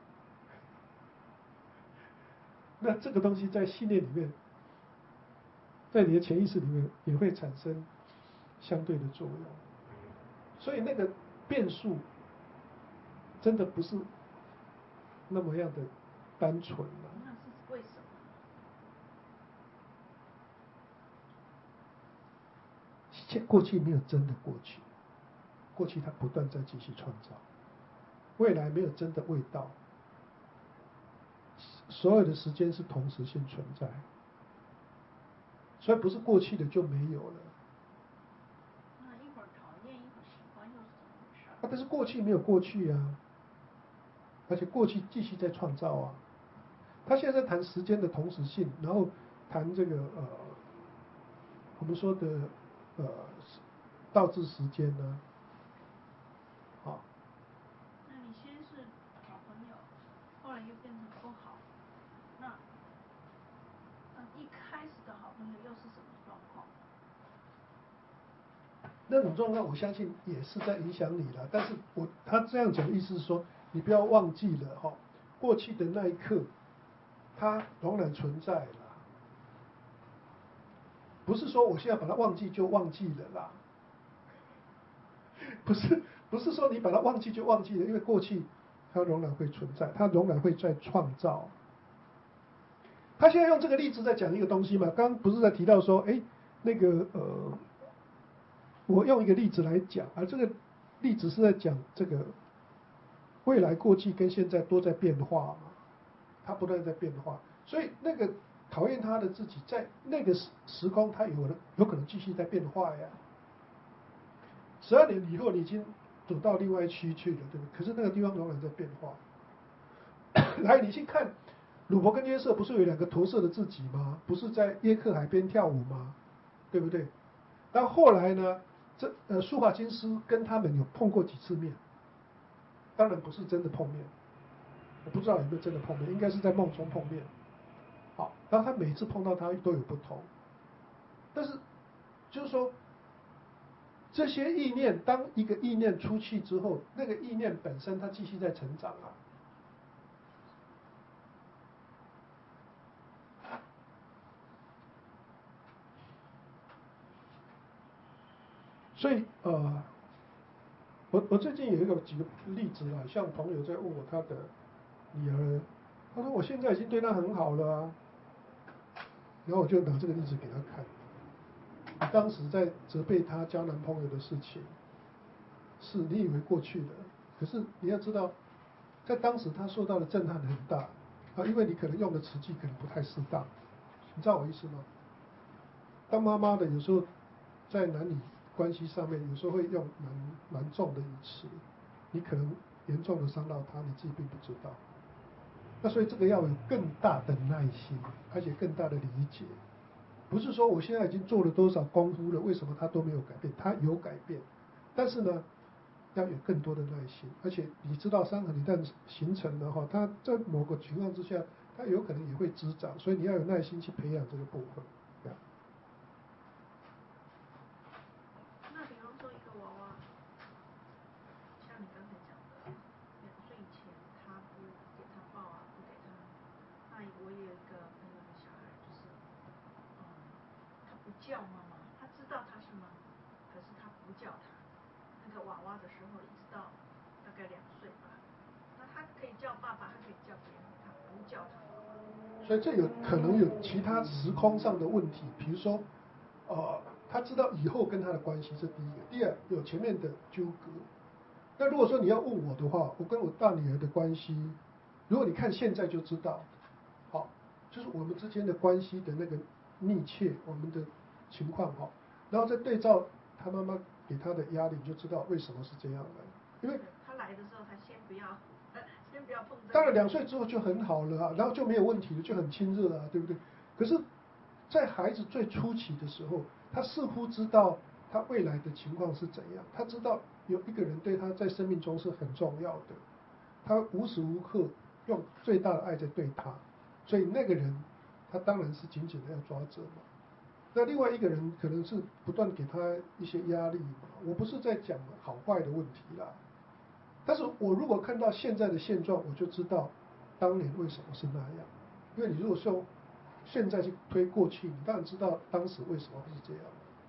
那这个东西在信念里面，在你的潜意识里面也会产生相对的作用，所以那个变数真的不是那么样的单纯了。 那是为什么？ 过去没有真的过去，过去它不断在继续创造，未来没有真的味道，所有的时间是同时性存在，所以不是过去的就没有了。 那一会儿讨厌，一会儿喜欢，又是怎么回事？ 啊，但是过去没有过去啊，而且过去继续在创造啊。他现在在谈时间的同时性，然后谈这个呃，我们说的呃倒置时间呢，啊。 那你先是好朋友，后来又变成不好，那嗯一开始的好朋友又是什么状况？ 那种状况，我相信也是在影响你了。但是我他这样讲的意思是说，你不要忘记了哈，过去的那一刻，它仍然存在了，不是说我现在把它忘记就忘记了啦。不是不是说你把它忘记就忘记了，因为过去它仍然会存在，它仍然会在创造。他现在用这个例子在讲一个东西嘛，刚刚不是在提到说，哎，那个呃。我用一个例子来讲，而这个例子是在讲这个未来、过去跟现在都在变化嘛，它不断在变化，所以那个讨厌他的自己，在那个时时空，它有可能有可能继续在变化呀。十二年以后，你已经走到另外一区去了，对不对？可是那个地方仍然在变化。来，你去看鲁伯跟约瑟，不是有两个投射的自己吗？不是在约克海边跳舞吗？对不对？但后来呢？这呃，舒华金斯跟他们有碰过几次面，当然不是真的碰面，我不知道有没有真的碰面，应该是在梦中碰面。好，然后他每次碰到他都有不同，但是就是说，这些意念，当一个意念出去之后，那个意念本身它继续在成长啊。所以呃，我我最近有一个几个例子啊，像朋友在问我他的女儿，他说我现在已经对她很好了啊，然后我就拿这个例子给他看。你当时在责备她交男朋友的事情，是你以为过去了，可是你要知道，在当时她受到的震撼很大啊，因为你可能用的词句可能不太适当，你知道我意思吗？当妈妈的有时候在男女关系上面，有时候会用蛮蛮重的语词，你可能严重的伤到她，你自己并不知道。 那所以这个要有更大的耐心，而且更大的理解，不是说我现在已经做了多少功夫了，为什么他都没有改变？他有改变，但是呢，要有更多的耐心，而且你知道伤痕一旦形成了哈，它在某个情况之下，它有可能也会滋长，所以你要有耐心去培养这个部分。 那比方说一个娃娃，像你刚才讲的，两岁以前他不给他抱啊，不给他。那我也有一个朋友的小孩，就是嗯，他不叫妈妈，他知道他是妈妈，可是他不叫他。那个娃娃的时候，一直到大概两岁吧，那他可以叫爸爸，他可以叫别人，他不叫他。 所以这有可能有其他时空上的问题，比如说，呃，他知道以后跟他的关系是第一个，第二有前面的纠葛。那如果说你要问我的话，我跟我大女儿的关系，如果你看现在就知道，好，就是我们之间的关系的那个密切，我们的情况哈，然后再对照他妈妈给他的压力，你就知道为什么是这样的。因为他来的时候，他先不要，呃，先不要碰。 当然两岁之后就很好了啊，然后就没有问题了，就很亲热啊，对不对？可是，在孩子最初期的时候，他似乎知道他未来的情况是怎样，他知道有一个人对他在生命中是很重要的，他无时无刻用最大的爱在对他，所以那个人他当然是紧紧的要抓着嘛。那另外一个人可能是不断给他一些压力嘛，我不是在讲好坏的问题啦。但是我如果看到现在的现状，我就知道当年为什么是那样。因为你如果说现在去推过去，你当然知道当时为什么会是这样。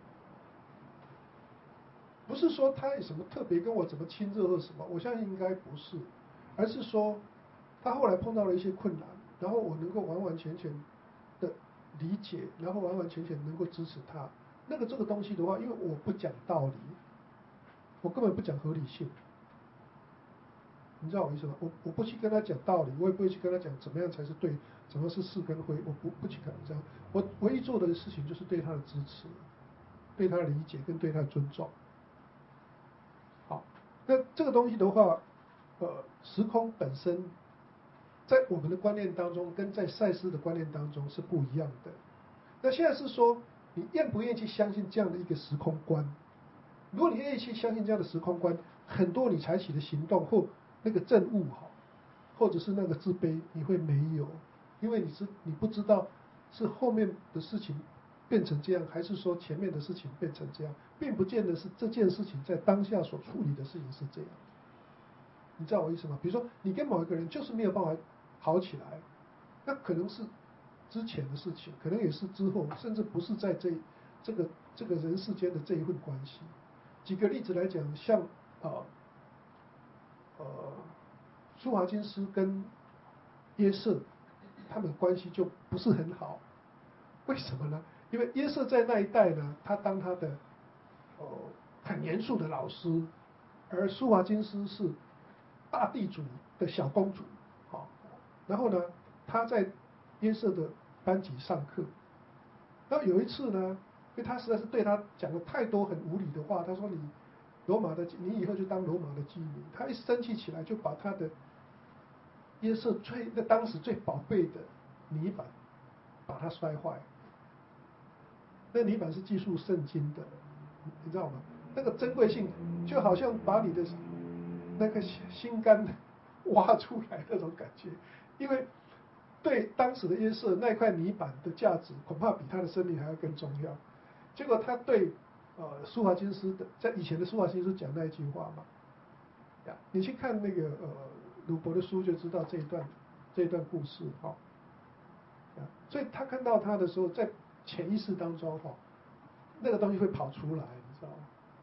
不是说他有什么特别跟我怎么亲热或什么，我相信应该不是，而是说他后来碰到了一些困难，然后我能够完完全全的理解，然后完完全全能够支持他。那个这个东西的话，因为我不讲道理，我根本不讲合理性。你知道我意思吗？我我不去跟他讲道理，我也不会去跟他讲怎么样才是对，怎么是是跟非，我不不去跟他这样。我唯一做的事情就是对他的支持，对他的理解跟对他的尊重。好，那这个东西的话，呃，时空本身在我们的观念当中，跟在赛斯的观念当中是不一样的。那现在是说，你愿不愿意去相信这样的一个时空观？如果你愿意去相信这样的时空观，很多你采取的行动或那个证悟哈，或者是那个自卑，你会没有，因为你是你不知道是后面的事情变成这样，还是说前面的事情变成这样，并不见得是这件事情在当下所处理的事情是这样。你知道我意思吗？比如说你跟某一个人就是没有办法好起来，那可能是之前的事情，可能也是之后，甚至不是在这这个这个人世间的这一份关系。举个例子来讲，像啊呃舒华金斯跟约瑟他们关系就不是很好，为什么呢？因为约瑟在那一代呢，他当他的呃很严肃的老师，而舒华金斯是大地主的小公主，好，然后呢，他在约瑟的班级上课，那有一次呢，因为他实在是对他讲了太多很无理的话，他说你罗马的，你以后就当罗马的妓女。他一生气起来，就把他的约瑟最那当时最宝贝的泥板把它摔坏。那泥板是记述圣经的，你知道吗？那个珍贵性就好像把你的那个心肝挖出来那种感觉，因为对当时的约瑟那块泥板的价值，恐怕比他的生命还要更重要。结果他对呃舒华金斯的，在以前的舒华金斯讲那一句话嘛，呀，你去看那个呃鲁伯的书就知道这一段这一段故事哈、哦，所以他看到他的时候，在潜意识当中哈、哦，那个东西会跑出来，你知道吗？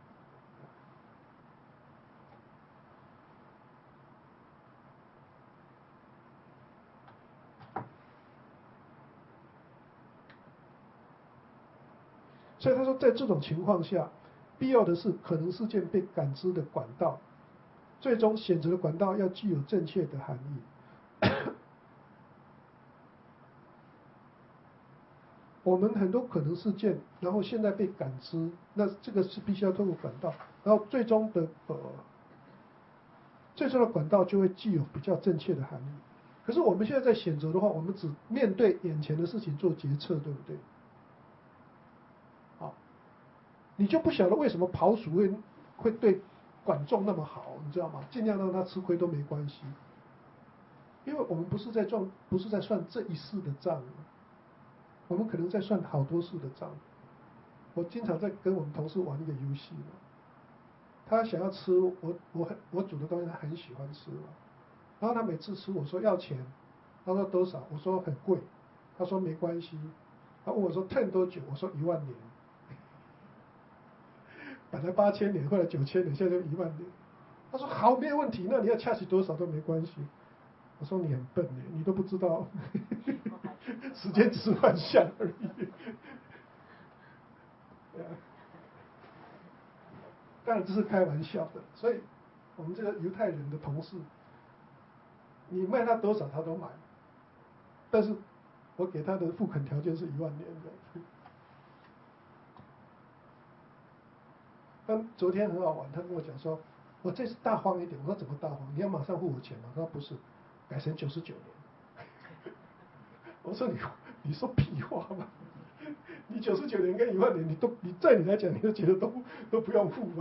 所以他说，在这种情况下，必要的是可能事件被感知的管道，最终选择的管道要具有正确的含义。我们很多可能事件，然后现在被感知，那这个是必须要透过管道，然后最终的呃，最终的管道就会具有比较正确的含义。 可是我们现在在选择的话，我们只面对眼前的事情做决策，对不对？好，你就不晓得为什么跑鼠会会对管仲那么好，你知道吗？尽量让他吃亏都没关系，因为我们不是在赚，不是在算这一世的账，我们可能在算好多世的账。我经常在跟我们同事玩一个游戏嘛，他想要吃我我很我煮的东西，他很喜欢吃嘛。然后他每次吃我说要钱，他说多少？我说很贵，他说没关系。他问我说骗多久？我说一万年。本来八千年，后来九千年，现在就一万年。他说好，没有问题，那你要掐起多少都没关系。我说你很笨耶，你都不知道，时间只是幻象而已。当然这是开玩笑的，所以我们这个犹太人的同事，你卖他多少他都买，但是我给他的付款条件是一万年的。但昨天很好玩，他跟我讲说，我这次大方一点。我说怎么大方？你要马上付我钱吗？他说不是，改成九十九年。我说你你说屁话吗？你九十九年跟一万年，你都你在你来讲，你都觉得都都不用付吗？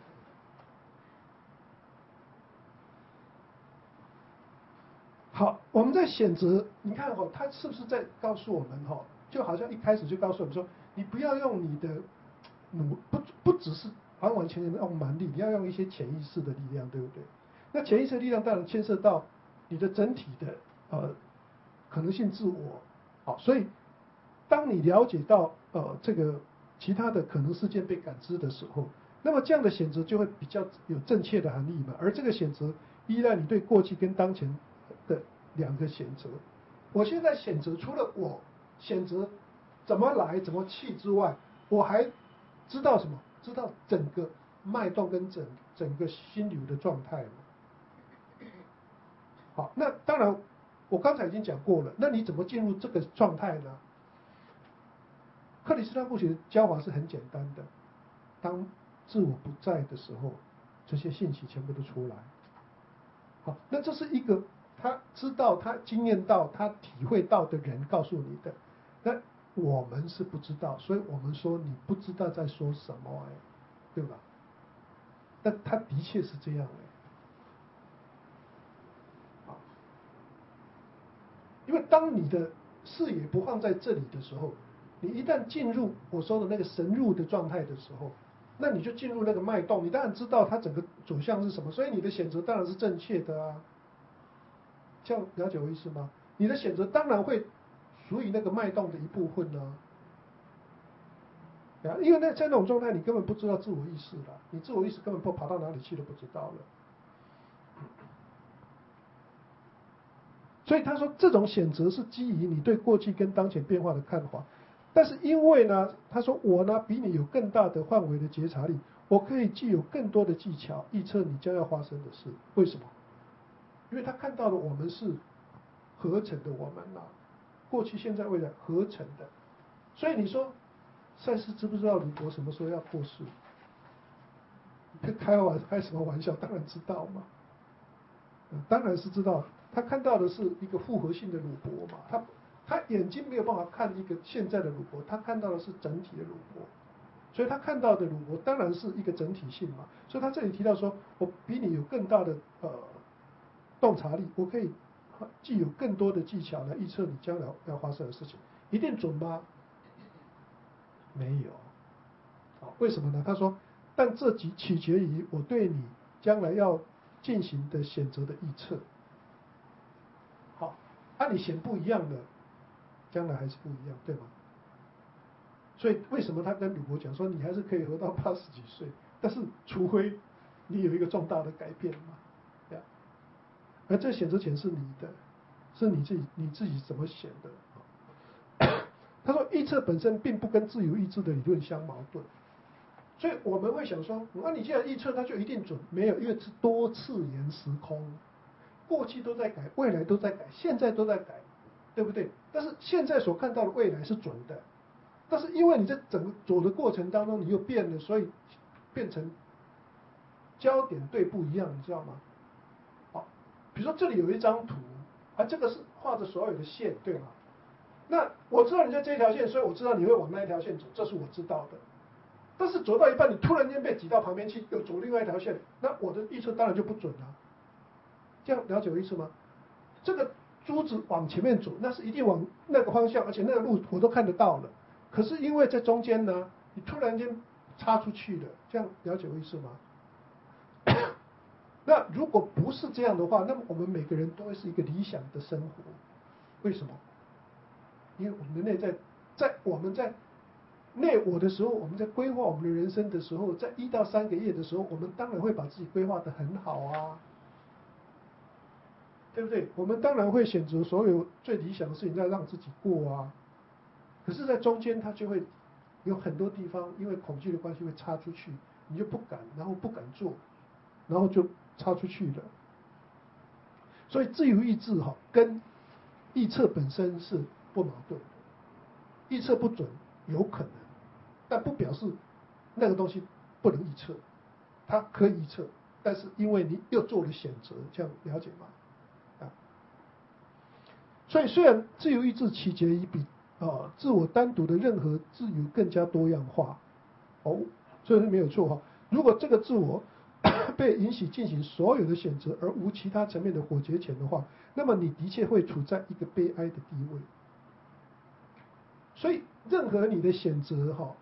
好，我们在选择，你看哈、哦，他是不是在告诉我们哈、哦，就好像一开始就告诉我们说，你不要用你的努不不只是完完全全用蛮力，你要用一些潜意识的力量，对不对？那潜意识的力量当然牵涉到你的整体的呃可能性自我，好，所以当你了解到呃这个其他的可能事件被感知的时候，那么这样的选择就会比较有正确的含义嘛。而这个选择依赖你对过去跟当前的两个选择。我现在选择除了我选择怎么来怎么去之外，我还知道什么？知道整个脉动跟整整个心流的状态嘛。好，那当然我刚才已经讲过了，那你怎么进入这个状态呢？克里斯那部学的教法是很简单的，当自我不在的时候，这些信息全部都出来。好，那这是一个他知道、他经验到、他体会到的人告诉你的。那我们是不知道，所以我们说你不知道在说什么，哎，对吧？但他的确是这样，哎。好，因为当你的视野不放在这里的时候，你一旦进入我说的那个神入的状态的时候，那你就进入那个脉动，你当然知道它整个走向是什么，所以你的选择当然是正确的啊。这样了解我意思吗？你的选择当然会属于那个脉动的一部分呢、啊，因为那在那种状态，你根本不知道自我意识了，你自我意识根本不跑到哪里去都不知道了。所以他说，这种选择是基于你对过去跟当前变化的看法，但是因为呢，他说我呢比你有更大的范围的觉察力，我可以具有更多的技巧预测你将要发生的事。为什么？因为他看到了我们是合成的我们啊，过去、现在、未来合成的。所以你说，赛斯知不知道鲁国什么时候要过世？开玩开什么玩笑？当然知道嘛，嗯、当然是知道。他看到的是一个复合性的鲁国嘛，他他眼睛没有办法看一个现在的鲁国，他看到的是整体的鲁国，所以他看到的鲁国当然是一个整体性嘛。所以他这里提到说，我比你有更大的呃洞察力，我可以具有更多的技巧来预测你将来要发生的事情，一定准吗？没有。好，为什么呢？他说，但这即取决于我对你将来要进行的选择的预测。好，按、啊、你选不一样的，将来还是不一样，对吗？所以为什么他跟鲁国讲说，你还是可以活到八十几岁，但是除非你有一个重大的改变嘛，对吧？而这选择权是你的，是你自己你自己怎么选的。他说，预测本身并不跟自由意志的理论相矛盾。所以我们会想说，那、啊、你既然预测它就一定准？没有，因为是多次元时空，过去都在改，未来都在改，现在都在改，对不对？但是现在所看到的未来是准的，但是因为你在整个走的过程当中你又变了，所以变成焦点对不一样，你知道吗？好，比如说这里有一张图， 啊，这个是画着所有的线，对吗？那我知道你在这条线，所以我知道你会往那一条线走，这是我知道的。但是走到一半，你突然间被挤到旁边去，又走另外一条线，那我的预测当然就不准了。这样了解我意思吗？这个珠子往前面走，那是一定往那个方向，而且那个路我都看得到了。可是因为在中间呢，你突然间插出去了，这样了解我意思吗？那如果不是这样的话，那么我们每个人都会是一个理想的生活。为什么？因为我们的内在，在我们在内我的时候，我们在规划我们的人生的时候，在一到三个月的时候，我们当然会把自己规划得很好啊，对不对？我们当然会选择所有最理想的事情再让自己过啊。可是，在中间它就会有很多地方，因为恐惧的关系会插出去，你就不敢，然后不敢做，然后就插出去了。所以自由意志哈、跟预测本身是不矛盾的，预测不准有可能，但不表示那个东西不能预测，它可以预测，但是因为你又做了选择，这样了解吗？啊，所以虽然自由意志取决于比啊自我单独的任何自由更加多样化，哦，所以是没有错哈。如果这个自我被允许进行所有的选择，而无其他层面的火决权的话，那么你的确会处在一个悲哀的地位。所以，任何你的选择哈，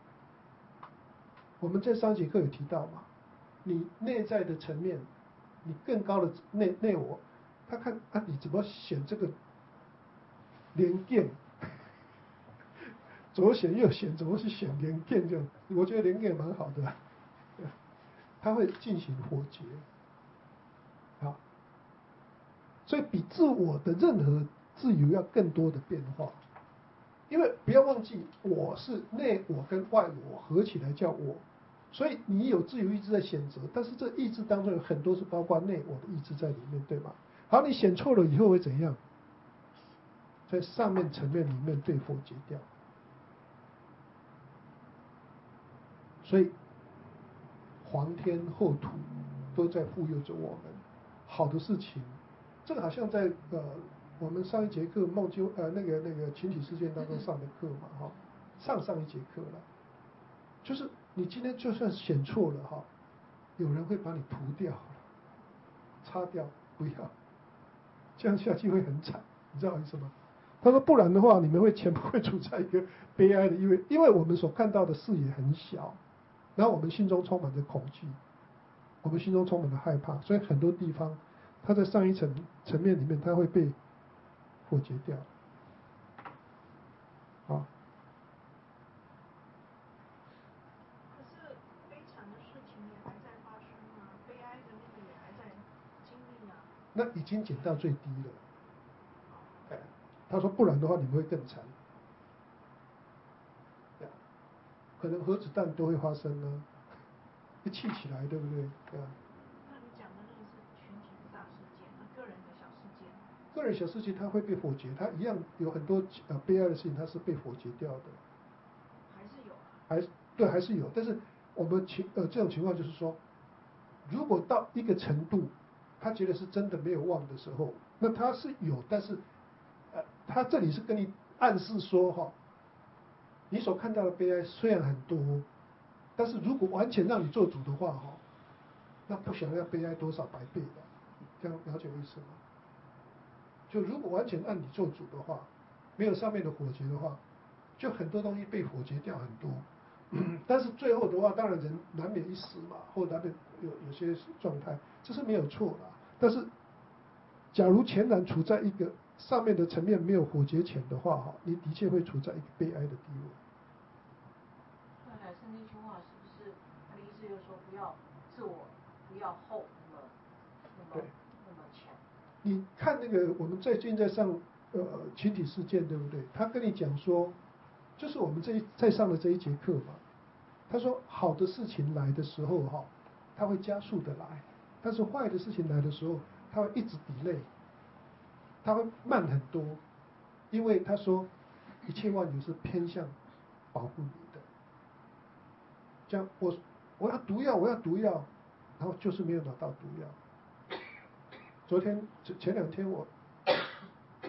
我们在上节课有提到嘛，你内在的层面，你更高的内内我，他看啊，你怎么选这个连电，左选右选，怎么去选连电这样？我觉得连电蛮好的，他会进行火决。好，所以比自我的任何自由要更多的变化，因为不要忘记，我是内我跟外我合起来叫我，所以你有自由意志在选择，但是这意志当中有很多是包括内我的意志在里面，对吗？好，你选错了以后会怎样？在上面层面里面被否决掉，所以皇天厚土都在护佑着我们，好的事情，这个好像在呃我们上一节课梦究呃那个那个群体事件当中上的课嘛哈，上上一节课了，就是你今天就算选错了哈，有人会把你涂掉，擦掉，不要，这样下去会很惨，你知道我意思吗？他说不然的话，你们会全部会处在一个悲哀的，因为因为我们所看到的视野很小，然后我们心中充满着恐惧，我们心中充满了害怕，所以很多地方，它在上一层层面里面，它会被破解掉。好。 可是悲惨的事情也还在发生啊，悲哀的那个也还在经历啊。 那已经减到最低了。哎，他说不然的话你们会更惨。可能核子弹都会发生呢，会气起来，对不对？对啊。 那你讲的那个是群体的大事件，那个人的小事件？ 个人小事情它会被否决，它一样有很多呃悲哀的事情，它是被否决掉的。 还是有啊。 还对，还是有，但是我们情呃这种情况就是说，如果到一个程度，他觉得是真的没有望的时候，那他是有，但是呃他这里是跟你暗示说哈。你所看到的悲哀虽然很多，但是如果完全让你做主的话，哈，那不晓得要悲哀多少百倍的，这样了解我意思吗？就如果完全按你做主的话，没有上面的火劫的话，就很多东西被火劫掉很多。嗯、但是最后的话，当然人难免一死嘛，或难免有有些状态，这是没有错的。但是，假如全然处在一个上面的层面没有火劫前的话，哈，你的确会处在一个悲哀的地位。 那还是那句话，是不是他的意思就是说，不要自我不要后那么那么那么强？ 你看那个我们最近在上呃群体事件，对不对？他跟你讲说，就是我们这一在上的这一节课嘛，他说好的事情来的时候哈，他会加速的来，但是坏的事情来的时候，他会一直delay，他会慢很多，因为他说一切万有是偏向保护你的，这样我我要毒药，我要毒药，然后就是没有拿到毒药。昨天前前两天我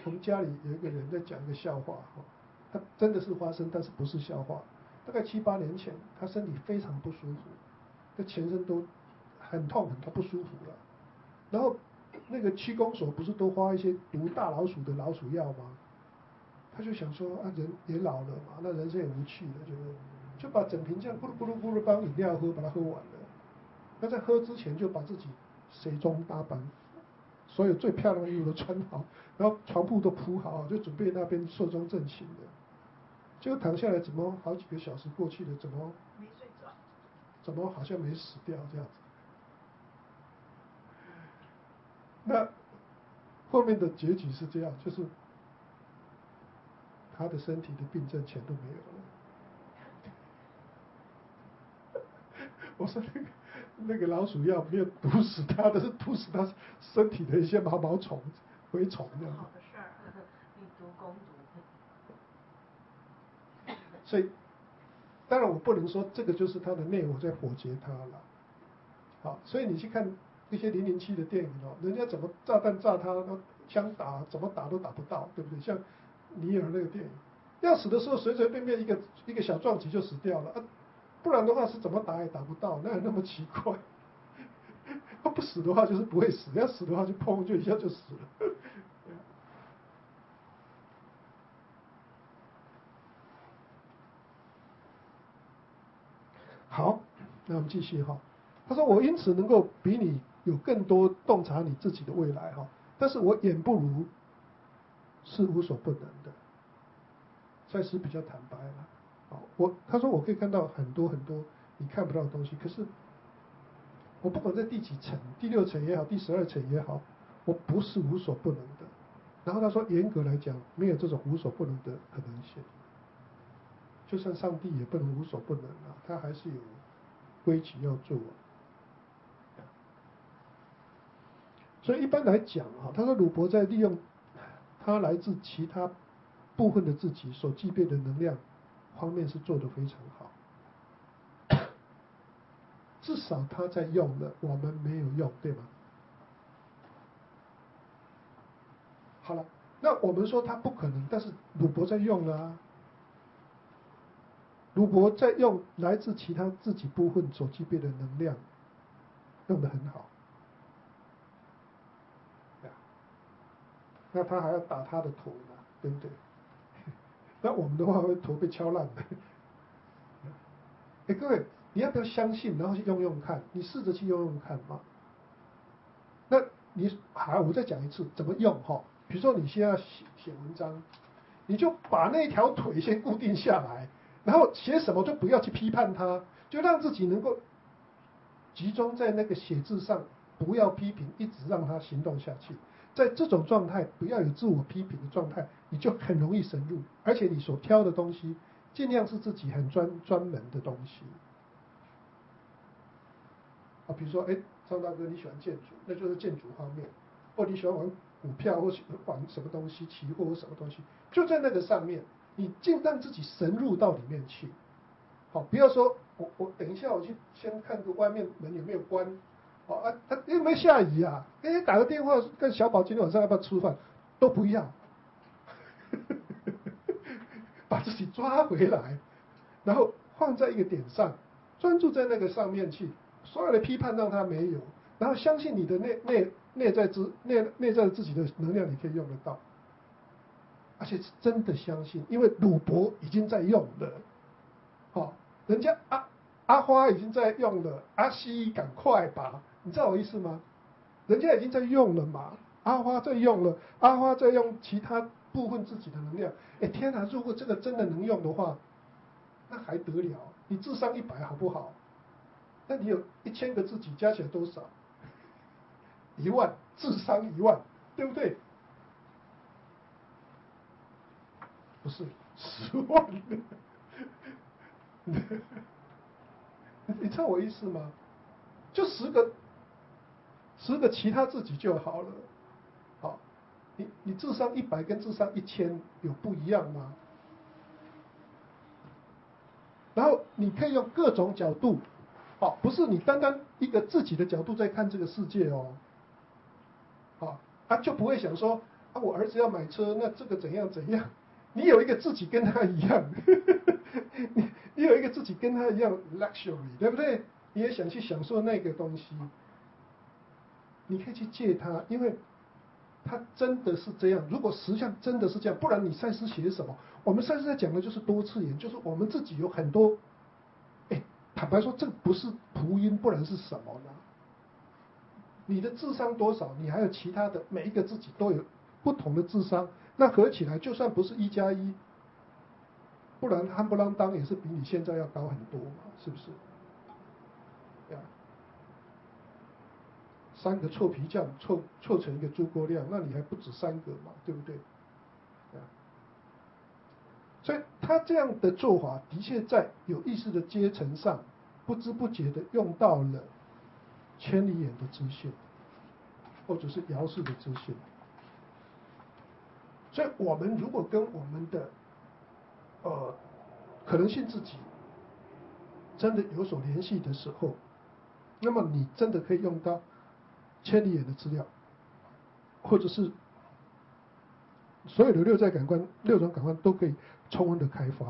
我们家里有一个人在讲一个笑话，他真的是发生，但是不是笑话。大概七八年前，他身体非常不舒服，他全身都很痛很痛不舒服了。然后那个区公所不是都发一些毒大老鼠的老鼠药吗？他就想说啊，人也老了嘛，那人生也无趣了，就就把整瓶这样咕噜咕噜咕噜当饮料喝，把它喝完了。那在喝之前就把自己水中打扮，所有最漂亮的衣服都穿好，然后床铺都铺好，就准备那边寿终正寝的。结果躺下来，怎么好几个小时过去了，怎么没睡着， 怎么好像没死掉这样子？那后面的结局是这样，就是他的身体的病症全都没有了。我说那个那个老鼠药没有毒死他的，是毒死他身体的一些毛毛虫、蛔虫这样。 好的事儿， 以毒攻毒。 所以，当然我不能说这个就是他的内我在火劫他了。好，所以你去看那些零零七的电影哦，人家怎么炸弹炸他，枪打怎么打都打不到，对不对？像尼尔那个电影，要死的时候随随便便一个一个小撞击就死掉了啊，不然的话是怎么打也打不到，那有那么奇怪？他不死的话就是不会死，要死的话就砰就一下就死了。好，那我们继续哈。他说我因此能够比你有更多洞察你自己的未来哈，但是我远不如是无所不能的。赛斯比较坦白了，好，我他说我可以看到很多很多你看不到的东西，可是我不管在第几层，第六层也好，第十二层也好，我不是无所不能的。然后他说严格来讲，没有这种无所不能的可能性。就算上帝也不能无所不能啊，他还是有规矩要做。所以一般来讲啊，他说鲁伯在利用他来自其他部分的自己所具备的能量方面是做得非常好，至少他在用了，我们没有用，对吗？好了，那我们说他不可能，但是鲁伯在用了啊。鲁伯在用来自其他自己部分所具备的能量，用得很好。那他还要打他的头呢，对不对？那我们的话会头被敲烂的。哎，各位，你要不要相信，然后去用用看？你试着去用用看嘛。那你好，我再讲一次怎么用哈。比如说你现在写写文章，你就把那条腿先固定下来。然后写什么就不要去批判它，就让自己能够集中在那个写字上，不要批评，一直让它行动下去。在这种状态，不要有自我批评的状态，你就很容易深入，而且你所挑的东西，尽量是自己很专专门的东西。啊，比如说，哎，张大哥你喜欢建筑，那就是建筑方面；或你喜欢玩股票，或喜欢玩什么东西，期货或什么东西，就在那个上面。你尽让自己深入到里面去，好，不要说我我等一下我去先看个外面门有没有关，好啊，他有没有下雨啊？哎，打个电话跟小宝今天晚上要不要吃饭，都不要，把自己抓回来，然后放在一个点上，专注在那个上面去，所有的批判让他没有，然后相信你的内内内在之内内在自己的能量，你可以用得到。而且是真的相信，因为鲁伯已经在用了，好，人家阿阿花已经在用了，阿西赶快吧，你知道我意思吗？人家已经在用了嘛，阿花在用了，阿花在用其他部分自己的能量。哎，天哪！如果这个真的能用的话，那还得了？你智商一百好不好？那你有一千个自己加起来多少？一万，智商一万，对不对？不是十万的，你知道我意思吗？就十个，十个其他自己就好了。好，你你智商一百跟智商一千有不一样吗？然后你可以用各种角度，好，不是你单单一个自己的角度在看这个世界哦。好，啊就不会想说啊，我儿子要买车，那这个怎样怎样？你有一个自己跟他一样，你你有一个自己跟他一样 luxury， 对不对？你也想去享受那个东西，你可以去借他，因为他真的是这样。如果实相真的是这样，不然你赛斯写什么？我们赛斯在讲的就是多次元，就是我们自己有很多。哎，坦白说，这不是福音，不然是什么呢？你的智商多少？你还有其他的每一个自己都有不同的智商，那合起来就算不是一加一，不然夯不啷当也是比你现在要高很多嘛，是不是？呀，三个臭皮匠凑凑成一个诸葛亮，那你还不止三个嘛，对不对？呀，所以他这样的做法，的确在有意识的阶层上，不知不觉的用到了千里眼的知线，或者是遥视的知线。所以我们如果跟我们的呃可能性自己真的有所联系的时候，那么你真的可以用到千里眼的资料，或者是所有的六在感官、六种感官都可以充分的开发。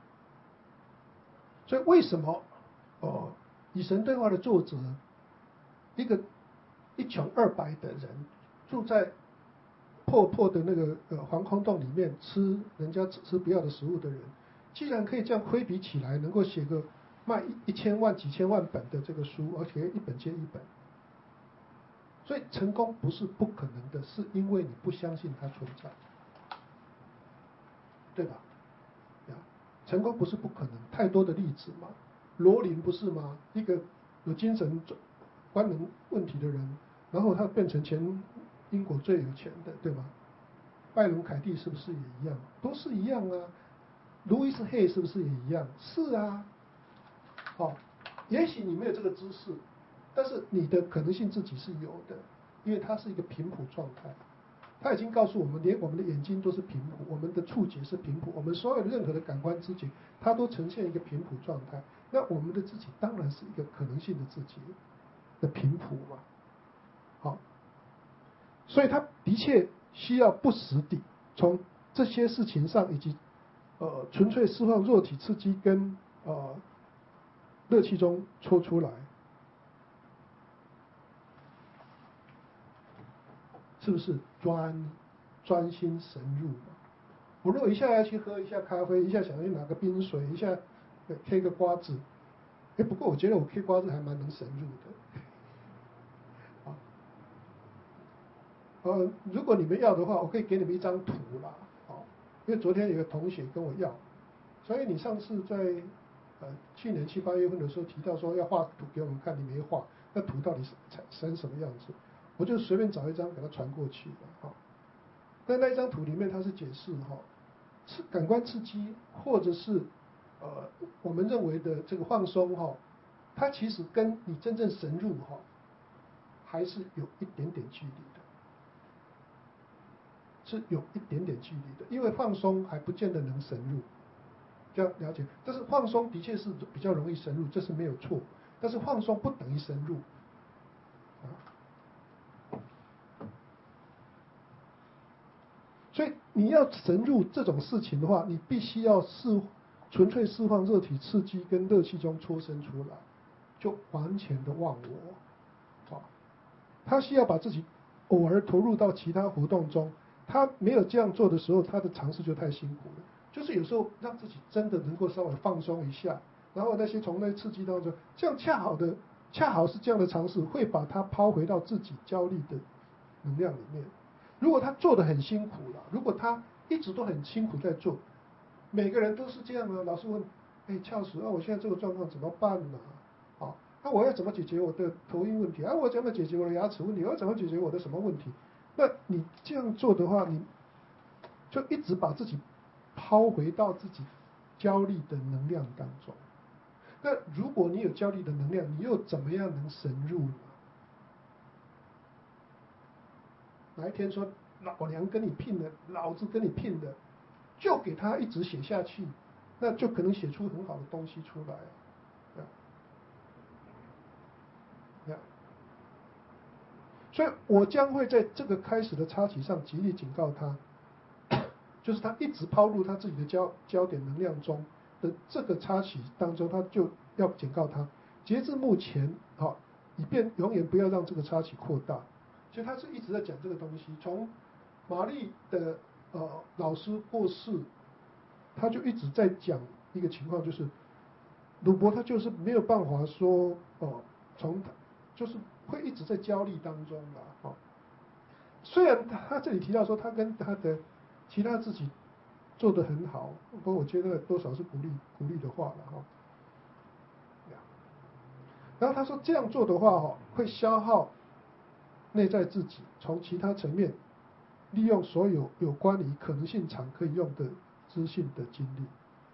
所以为什么呃以神对话的作者，一个一穷二白的人住在破破的那个呃防空洞里面，吃人家吃不要的食物的人，既然可以这样挥笔起来，能够写个卖一千万几千万本的这个书，而且一本接一本，所以成功不是不可能的，是因为你不相信它存在，对吧？呀，成功不是不可能，太多的例子嘛。罗琳不是吗？一个有精神官能问题的人，然后他变成全英国最有钱的，对吗？拜伦凯蒂是不是也一样？都是一样啊。路易斯黑是不是也一样？是啊。好、哦，也许你没有这个知识，但是你的可能性自己是有的，因为它是一个频谱状态。他已经告诉我们，连我们的眼睛都是频谱，我们的触觉是频谱，我们所有的任何的感官知觉，它都呈现一个频谱状态。那我们的自己当然是一个可能性的自己的频谱嘛。好，所以他的确需要不时地从这些事情上，以及呃纯粹释放弱体刺激跟呃热气中抽出来，是不是专专心神入嘛？我如果一下要去喝一下咖啡，一下想要去拿个冰水，一下 K 个瓜子，哎，不过我觉得我 K 瓜子还蛮能神入的。啊，呃，如果你们要的话，我可以给你们一张图啦，好，因为昨天有个同学跟我要，所以你上次在呃去年七八月份的时候提到说要画图给我们看，你没画，那图到底是成什么样子？我就随便找一张给他传过去了，好。那那一张图里面，它是解释哈，是感官刺激或者是呃我们认为的这个放松哈，它其实跟你真正神入哈，还是有一点点距离的，是有一点点距离的，因为放松还不见得能神入，这样了解。但是放松的确是比较容易神入，这是没有错。但是放松不等于神入，啊。所以你要神入这种事情的话，你必须要释纯粹释放热体刺激跟热气中抽身出来，就完全的忘我。啊，他需要把自己偶尔投入到其他活动中，他没有这样做的时候，他的尝试就太辛苦了。就是有时候让自己真的能够稍微放松一下，然后那些从那刺激当中，这样恰好的恰好是这样的尝试，会把他抛回到自己焦虑的能量里面。如果他做得很辛苦了，如果他一直都很辛苦在做，每个人都是这样啊。老师问，哎，俏实啊，我现在这个状况怎么办呢？啊，那我要怎么解决我的头晕问题啊？我怎么解决我的牙齿问题？我要怎么解决我的什么问题？那你这样做的话，你就一直把自己抛回到自己焦虑的能量当中。那如果你有焦虑的能量，你又怎么样能神入呢？哪一天说老娘跟你拼了，老子跟你拼了，就给他一直写下去，那就可能写出很好的东西出来啊。 所以我将会在这个开始的插旗上极力警告他，就是他一直抛入他自己的焦焦点能量中的这个插旗当中，他就要警告他，截至目前，好，以便永远不要让这个插旗扩大。所以他是一直在讲这个东西。从玛丽的呃老师过世，他就一直在讲一个情况，就是鲁伯他就是没有办法说哦、呃，从就是会一直在焦虑当中啦，哦。虽然他这里提到说他跟他的其他自己做得很好，不过我觉得多少是鼓励鼓励的话了哈。然后他说这样做的话哈，会消耗内在自己从其他层面利用所有有关于可能性场可以用的资讯的精力。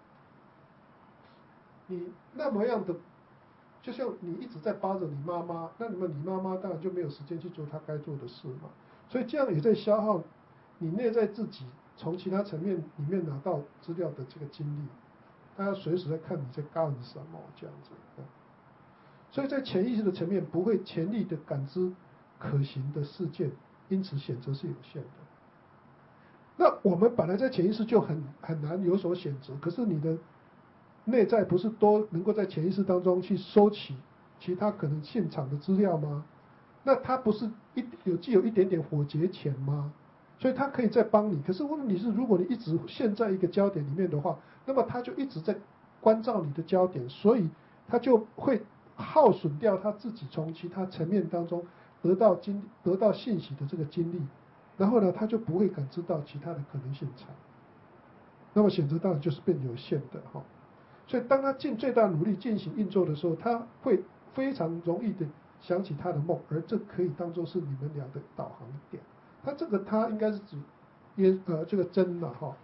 你那么样的，就像你一直在扒着你妈妈，那么你妈妈当然就没有时间去做她该做的事嘛。所以这样也在消耗你内在自己从其他层面里面拿到资料的这个精力，他要随时在看你在干什么这样子。所以在潜意识的层面不会全力的感知可行的事件，因此选择是有限的。那我们本来在潜意识就很很难有所选择，可是你的内在不是都能够在潜意识当中去收取其他可能现场的资料吗？那它不是一有既有一点点火劫钱吗？所以它可以再帮你。可是问题是，如果你一直陷在一个焦点里面的话，那么它就一直在关照你的焦点，所以它就会耗损掉他自己从其他层面当中得到经得到信息的这个精力，然后呢，他就不会感知到其他的可能性场。那么选择当然就是变有限的哈。所以当他尽最大努力进行运作的时候，他会非常容易的想起他的梦，而这可以当作是你们俩的导航点。他这个他应该是指耶呃这个真了哈。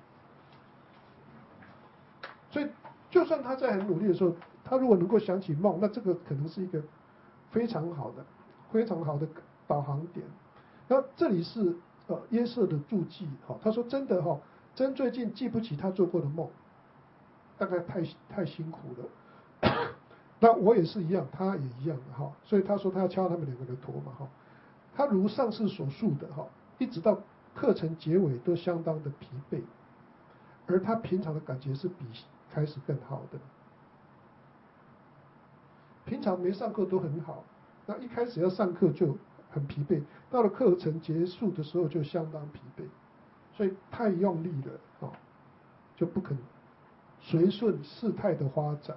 所以就算他在很努力的时候，他如果能够想起梦，那这个可能是一个非常好的、非常好的导航点。然后这里是呃耶瑟的注记哈，他说真的哈，真最近记不起他做过的梦，大概太太辛苦了。那我也是一样，他也一样的哈，所以他说他要敲他们两个的头嘛哈。他如上次所述的哈，一直到课程结尾都相当的疲惫，而他平常的感觉是比开始更好的。平常没上课都很好，那一开始要上课就很疲惫，到了课程结束的时候就相当疲惫，所以太用力了啊，就不肯随顺事态的发展。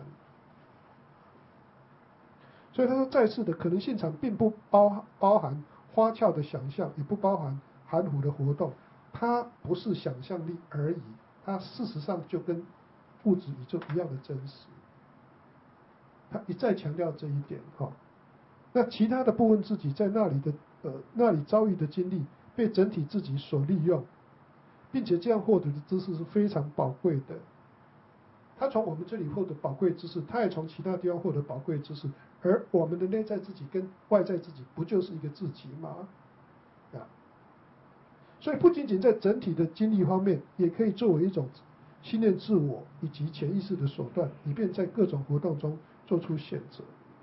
所以他说，在世的可能现场并不包包含花俏的想象，也不包含含糊的活动，它不是想象力而已，它事实上就跟物质宇宙一样的真实。他一再强调这一点哈。那其他的部分自己在那里的呃那里遭遇的经历，被整体自己所利用，并且这样获得的知识是非常宝贵的。他从我们这里获得宝贵知识，他也从其他地方获得宝贵知识，而我们的内在自己跟外在自己不就是一个自己吗？啊，所以不仅仅在整体的经历方面，也可以作为一种训练自我以及潜意识的手段，以便在各种活动中做出选择。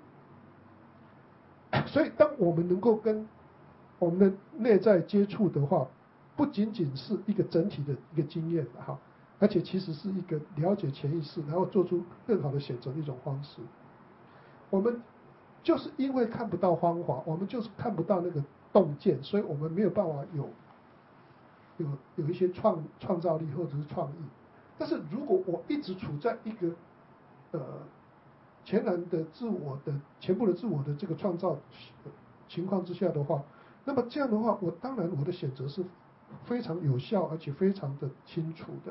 所以当我们能够跟我们的内在接触的话，不仅仅是一个整体的一个经验哈，而且其实是一个了解潜意识，然后做出更好的选择的一种方式。我们就是因为看不到方法，我们就是看不到那个洞见，所以我们没有办法有有有一些创创造力或者是创意。但是如果我一直处在一个呃全然的自我的全部的自我的这个创造情况之下的话，那么这样的话，我当然我的选择是非常有效而且非常的清楚的，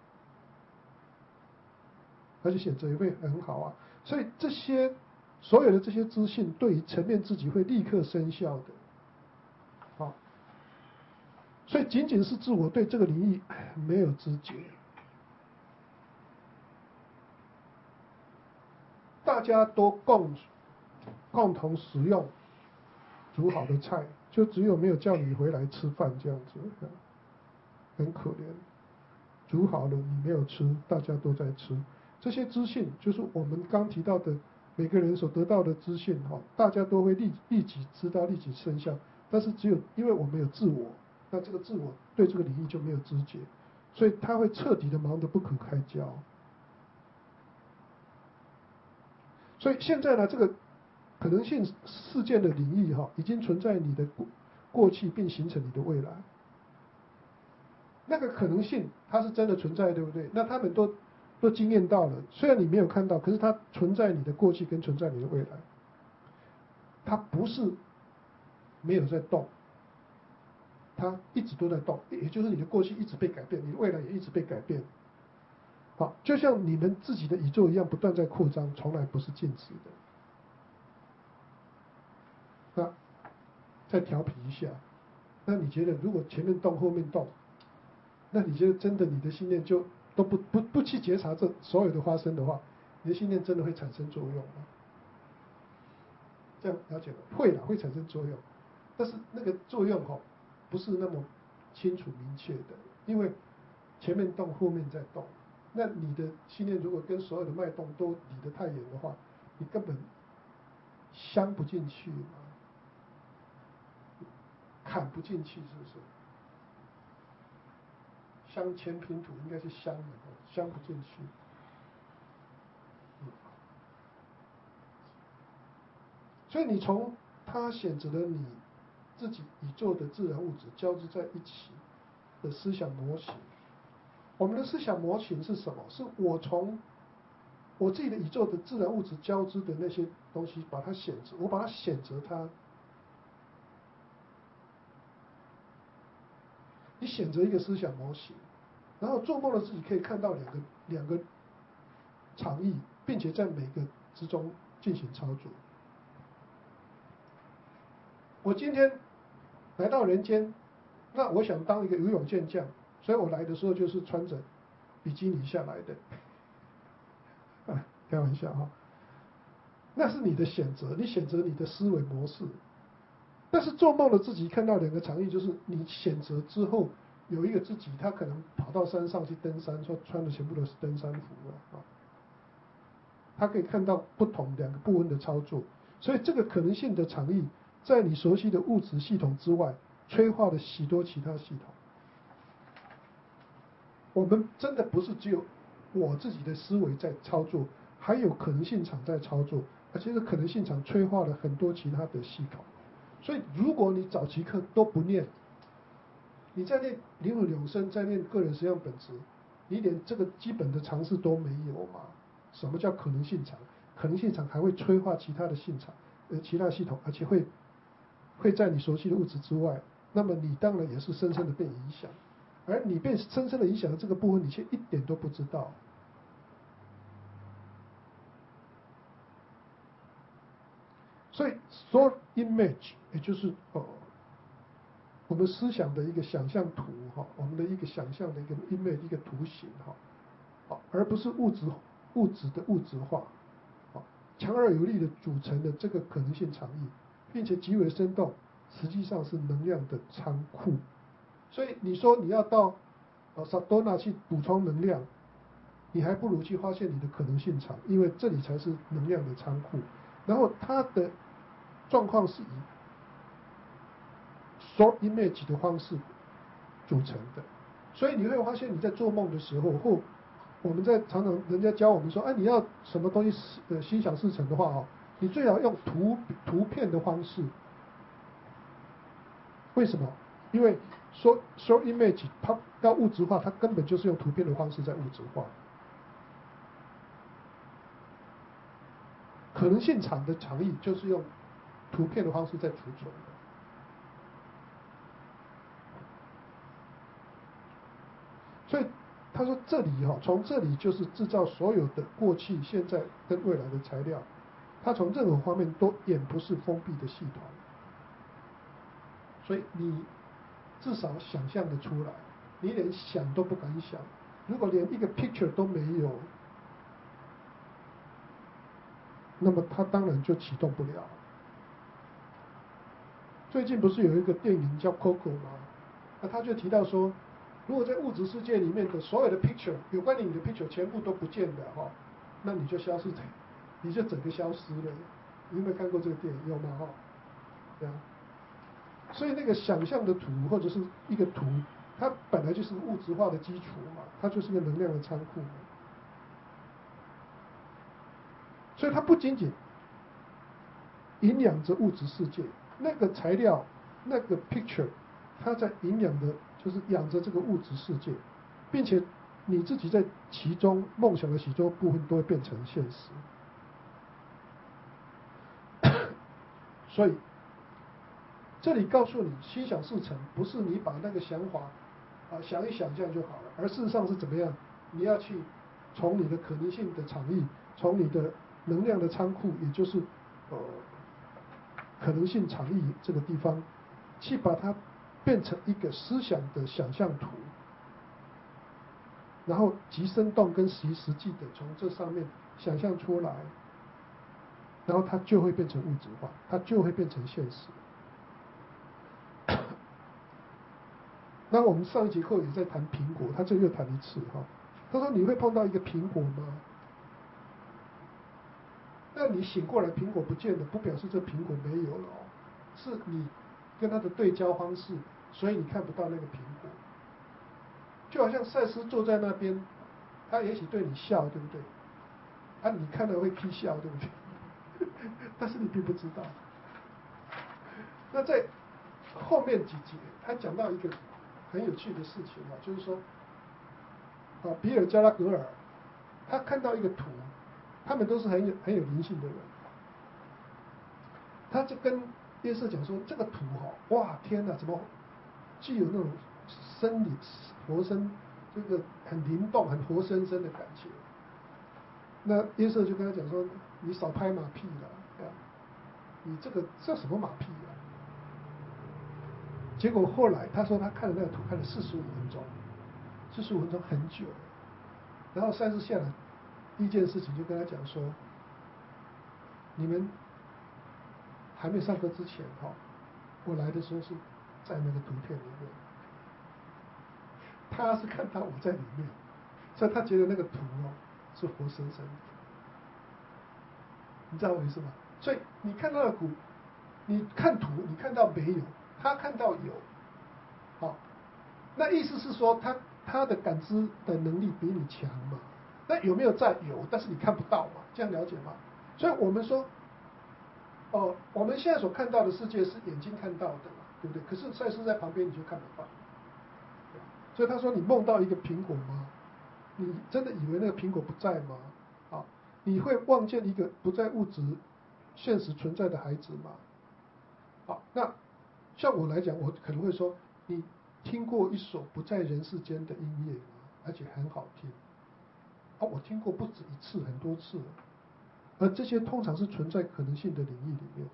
而且选择也会很好啊。所以这些所有的这些资讯对于层面自己会立刻生效的。好，所以仅仅是自我对这个领域没有知觉，大家都共共同食用煮好的菜，就只有没有叫你回来吃饭这样子，很可怜。煮好了你没有吃，大家都在吃。这些资讯就是我们刚提到的每个人所得到的资讯哈，大家都会立立即知道，立即生效。 但是只有因为我们有自我，那这个自我对这个领域就没有知觉，所以他会彻底的忙得不可开交。所以现在呢，这个可能性事件的领域哈，已经存在你的过过去，并形成你的未来。那个可能性它是真的存在，对不对？那他们都都经验到了，虽然你没有看到，可是它存在你的过去跟存在你的未来。它不是没有在动，它一直都在动，也就是你的过去一直被改变，你的未来也一直被改变。好，就像你们自己的宇宙一样，不断在扩张，从来不是静止的。那再调皮一下，那你觉得如果前面动后面动，那你觉得真的你的信念就都不不不去觉察这所有的发生的话，你的信念真的会产生作用吗？这样了解吗？会啦，会产生作用，但是那个作用哈、哦，不是那么清楚明确的，因为前面动后面再动，那你的信念如果跟所有的脉动都离得太远的话，你根本镶不进去嘛，砍不进去，是不是？镶嵌拼图应该是镶的，镶不进去。嗯，所以你从它选择了你自己宇宙的自然物质交织在一起的思想模型。我们的思想模型是什么？是我从我自己的宇宙的自然物质交织的那些东西，把它选择，我把它选择它。你选择一个思想模型，然后做梦的自己可以看到两个两个场域，并且在每个之中进行操作。我今天来到人间，那我想当一个游泳健将，所以我来的时候就是穿着比基尼下来的，啊，开玩笑哈。那是你的选择，你选择你的思维模式。但是做梦的自己看到两个场域，就是你选择之后有一个自己，他可能跑到山上去登山，说穿的全部都是登山服啊，他可以看到不同两个部分的操作，所以这个可能性的场域，在你熟悉的物质系统之外，催化了许多其他系统。我们真的不是只有我自己的思维在操作，还有可能性场在操作，而且这可能性场催化了很多其他的系统。所以，如果你早期课都不念，你在念灵魂永生，在念个人实相本质，你连这个基本的常识都没有嘛？什么叫可能性场？可能性场还会催化其他的性场，呃，其他系统，而且会会在你熟悉的物质之外，那么你当然也是深深的被影响，而你被深深的影响的这个部分，你却一点都不知道。所以 ，thought image 也就是呃，我们思想的一个想象图哈，我们的一个想象的一个 image 一个图形哈，好，而不是物质物质的物质化，好，强而有力的组成的这个可能性场域，并且极为生动，实际上是能量的仓库。所以你说你要到呃 Sadhana 去补充能量，你还不如去发现你的可能性场，因为这里才是能量的仓库。然后它的状况是以 short image 的方式组成的，所以你会发现你在做梦的时候，或我们在常常人家教我们说，哎、啊，你要什么东西呃心想事成的话哦，你最好用图图片的方式。为什么？因为说 short image 它要物质化，它根本就是用图片的方式在物质化。可能性场的场域就是用图片的方式在储存的。所以他说这里哈、哦，从这里就是制造所有的过去、现在跟未来的材料，它从任何方面都也不是封闭的系统。所以你至少想象得出来，你连想都不敢想。如果连一个 picture 都没有，那么它当然就启动不了。最近不是有一个电影叫 Coco 吗？那他就提到说，如果在物质世界里面的所有的 picture 有关于你的 picture 全部都不见了哈，那你就消失，你就整个消失了。你有没有看过这个电影？有吗？哈，对啊。 所以那个想象的图或者是一个图，它本来就是物质化的基础嘛，它就是个能量的仓库嘛。所以它不仅仅营养着物质世界，那个材料，那个 picture， 它在营养的，就是养着这个物质世界，并且你自己在其中梦想的其中部分都会变成现实。所以这里告诉你，心想事成不是你把那个想法啊想一想这样就好了，而事实上是怎么样？你要去从你的可能性的场域，从你的能量的仓库，也就是呃可能性场域这个地方，去把它变成一个思想的想象图，然后极生动跟极实际的从这上面想象出来，然后它就会变成物质化，它就会变成现实。那我们上一节课也在谈苹果，他这又谈一次哈。他说你会碰到一个苹果吗？那你醒过来，苹果不见了，不表示这苹果没有了哦，是你跟它的对焦方式，所以你看不到那个苹果。就好像赛斯坐在那边，他也许对你笑，对不对？啊，你看了会批笑，对不对？但是你并不知道。那在后面几节，他讲到一个很有趣的事情啊，就是说，啊，比尔加拉格尔，他看到一个图，他们都是很有很有灵性的人，他就跟耶稣讲说，这个图哈、哦，哇，天哪，怎么具有那种生理活生，这个很灵动、很活生生的感觉。那耶稣就跟他讲说，你少拍马屁了，啊，你这个这什么马屁啊？结果后来他说他看了那个图看了四十五分钟，四十五分钟很久。然后赛斯下来第一件事情就跟他讲说，你们还没上课之前哈、哦，我来的时候是在那个图片里面，他是看到我在里面，所以他觉得那个图哦是活生生的，你知道我意思吗？所以你看到的图，你看图你看到没有，他看到有，好、哦，那意思是说他他的感知的能力比你强嘛？那有没有在？有，但是你看不到嘛？这样了解吗？所以我们说，哦，我们现在所看到的世界是眼睛看到的嘛，对不对？可是赛斯在旁边你就看不到。所以他说你梦到一个苹果吗？你真的以为那个苹果不在吗？啊，你会望见一个不在物质现实存在的孩子吗？好，那像我来讲，我可能会说，你听过一首不在人世间的音乐吗？而且很好听。啊，我听过不止一次，很多次。而这些通常是存在可能性的领域里面。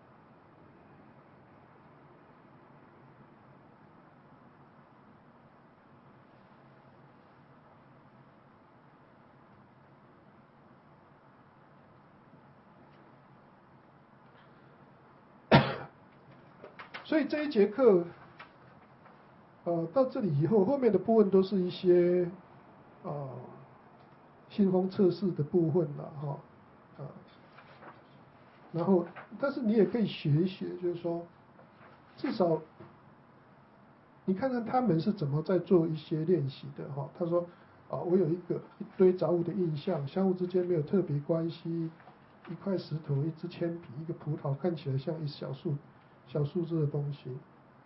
所以这一节课，呃，到这里以后，后面的部分都是一些，呃，信封测试的部分了哈，啊、呃，然后，但是你也可以学一学，就是说，至少，你看看他们是怎么在做一些练习的哈。他说，啊、呃，我有一个一堆杂物的印象，相互之间没有特别关系，一块石头、一支铅笔、一个葡萄，看起来像一小数小数字的东西。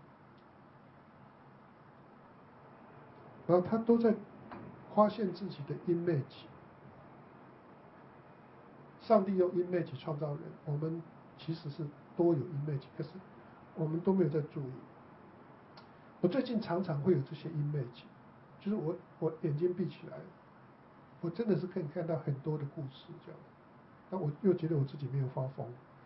然后他都在发现自己的 image。上帝用 image 创造人，我们其实是都有 image， 可是我们都没有在注意。我最近常常会有这些 image， 就是我我眼睛闭起来，我真的是可以看到很多的故事这样，但我又觉得我自己没有发疯。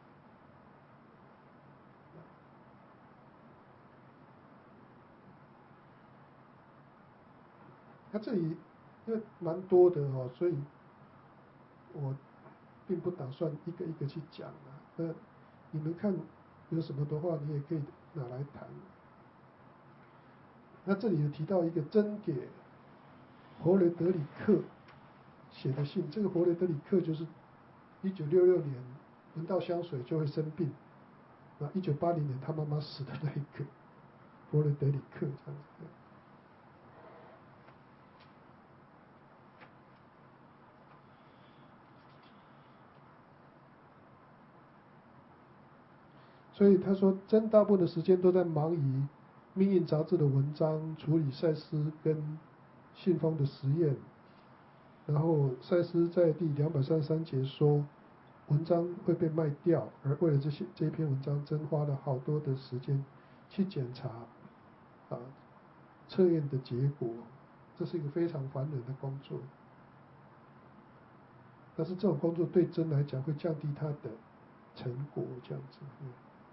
那这里因为蛮多的哦，所以我并不打算一个一个去讲啊。那你们看有什么的话，你也可以拿来谈。那这里有提到一个真给弗雷德里克写的信，这个弗雷德里克就是一九六六年闻到香水就会生病， 那一九八零年他妈妈死的那一个弗雷德里克这样子。所以他说，真大部分的时间都在忙于《命运》杂志的文章，处理赛斯跟信封的实验。然后赛斯在第两百三十三节说，文章会被卖掉，而为了这些这篇文章，真花了好多的时间去检查啊测验的结果，这是一个非常烦人的工作。但是这种工作对真来讲会降低他的成果，这样子。嗯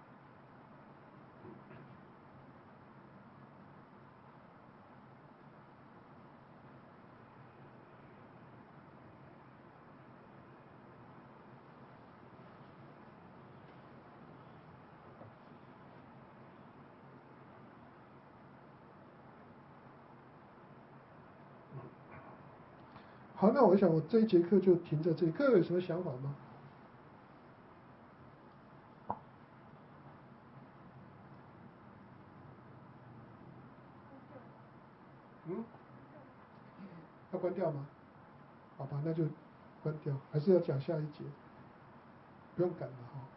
好，那我想我这一节课就停在这里，各位有什么想法吗？嗯？要关掉吗？好吧，那就关掉，还是要讲下一节，不用赶了哈。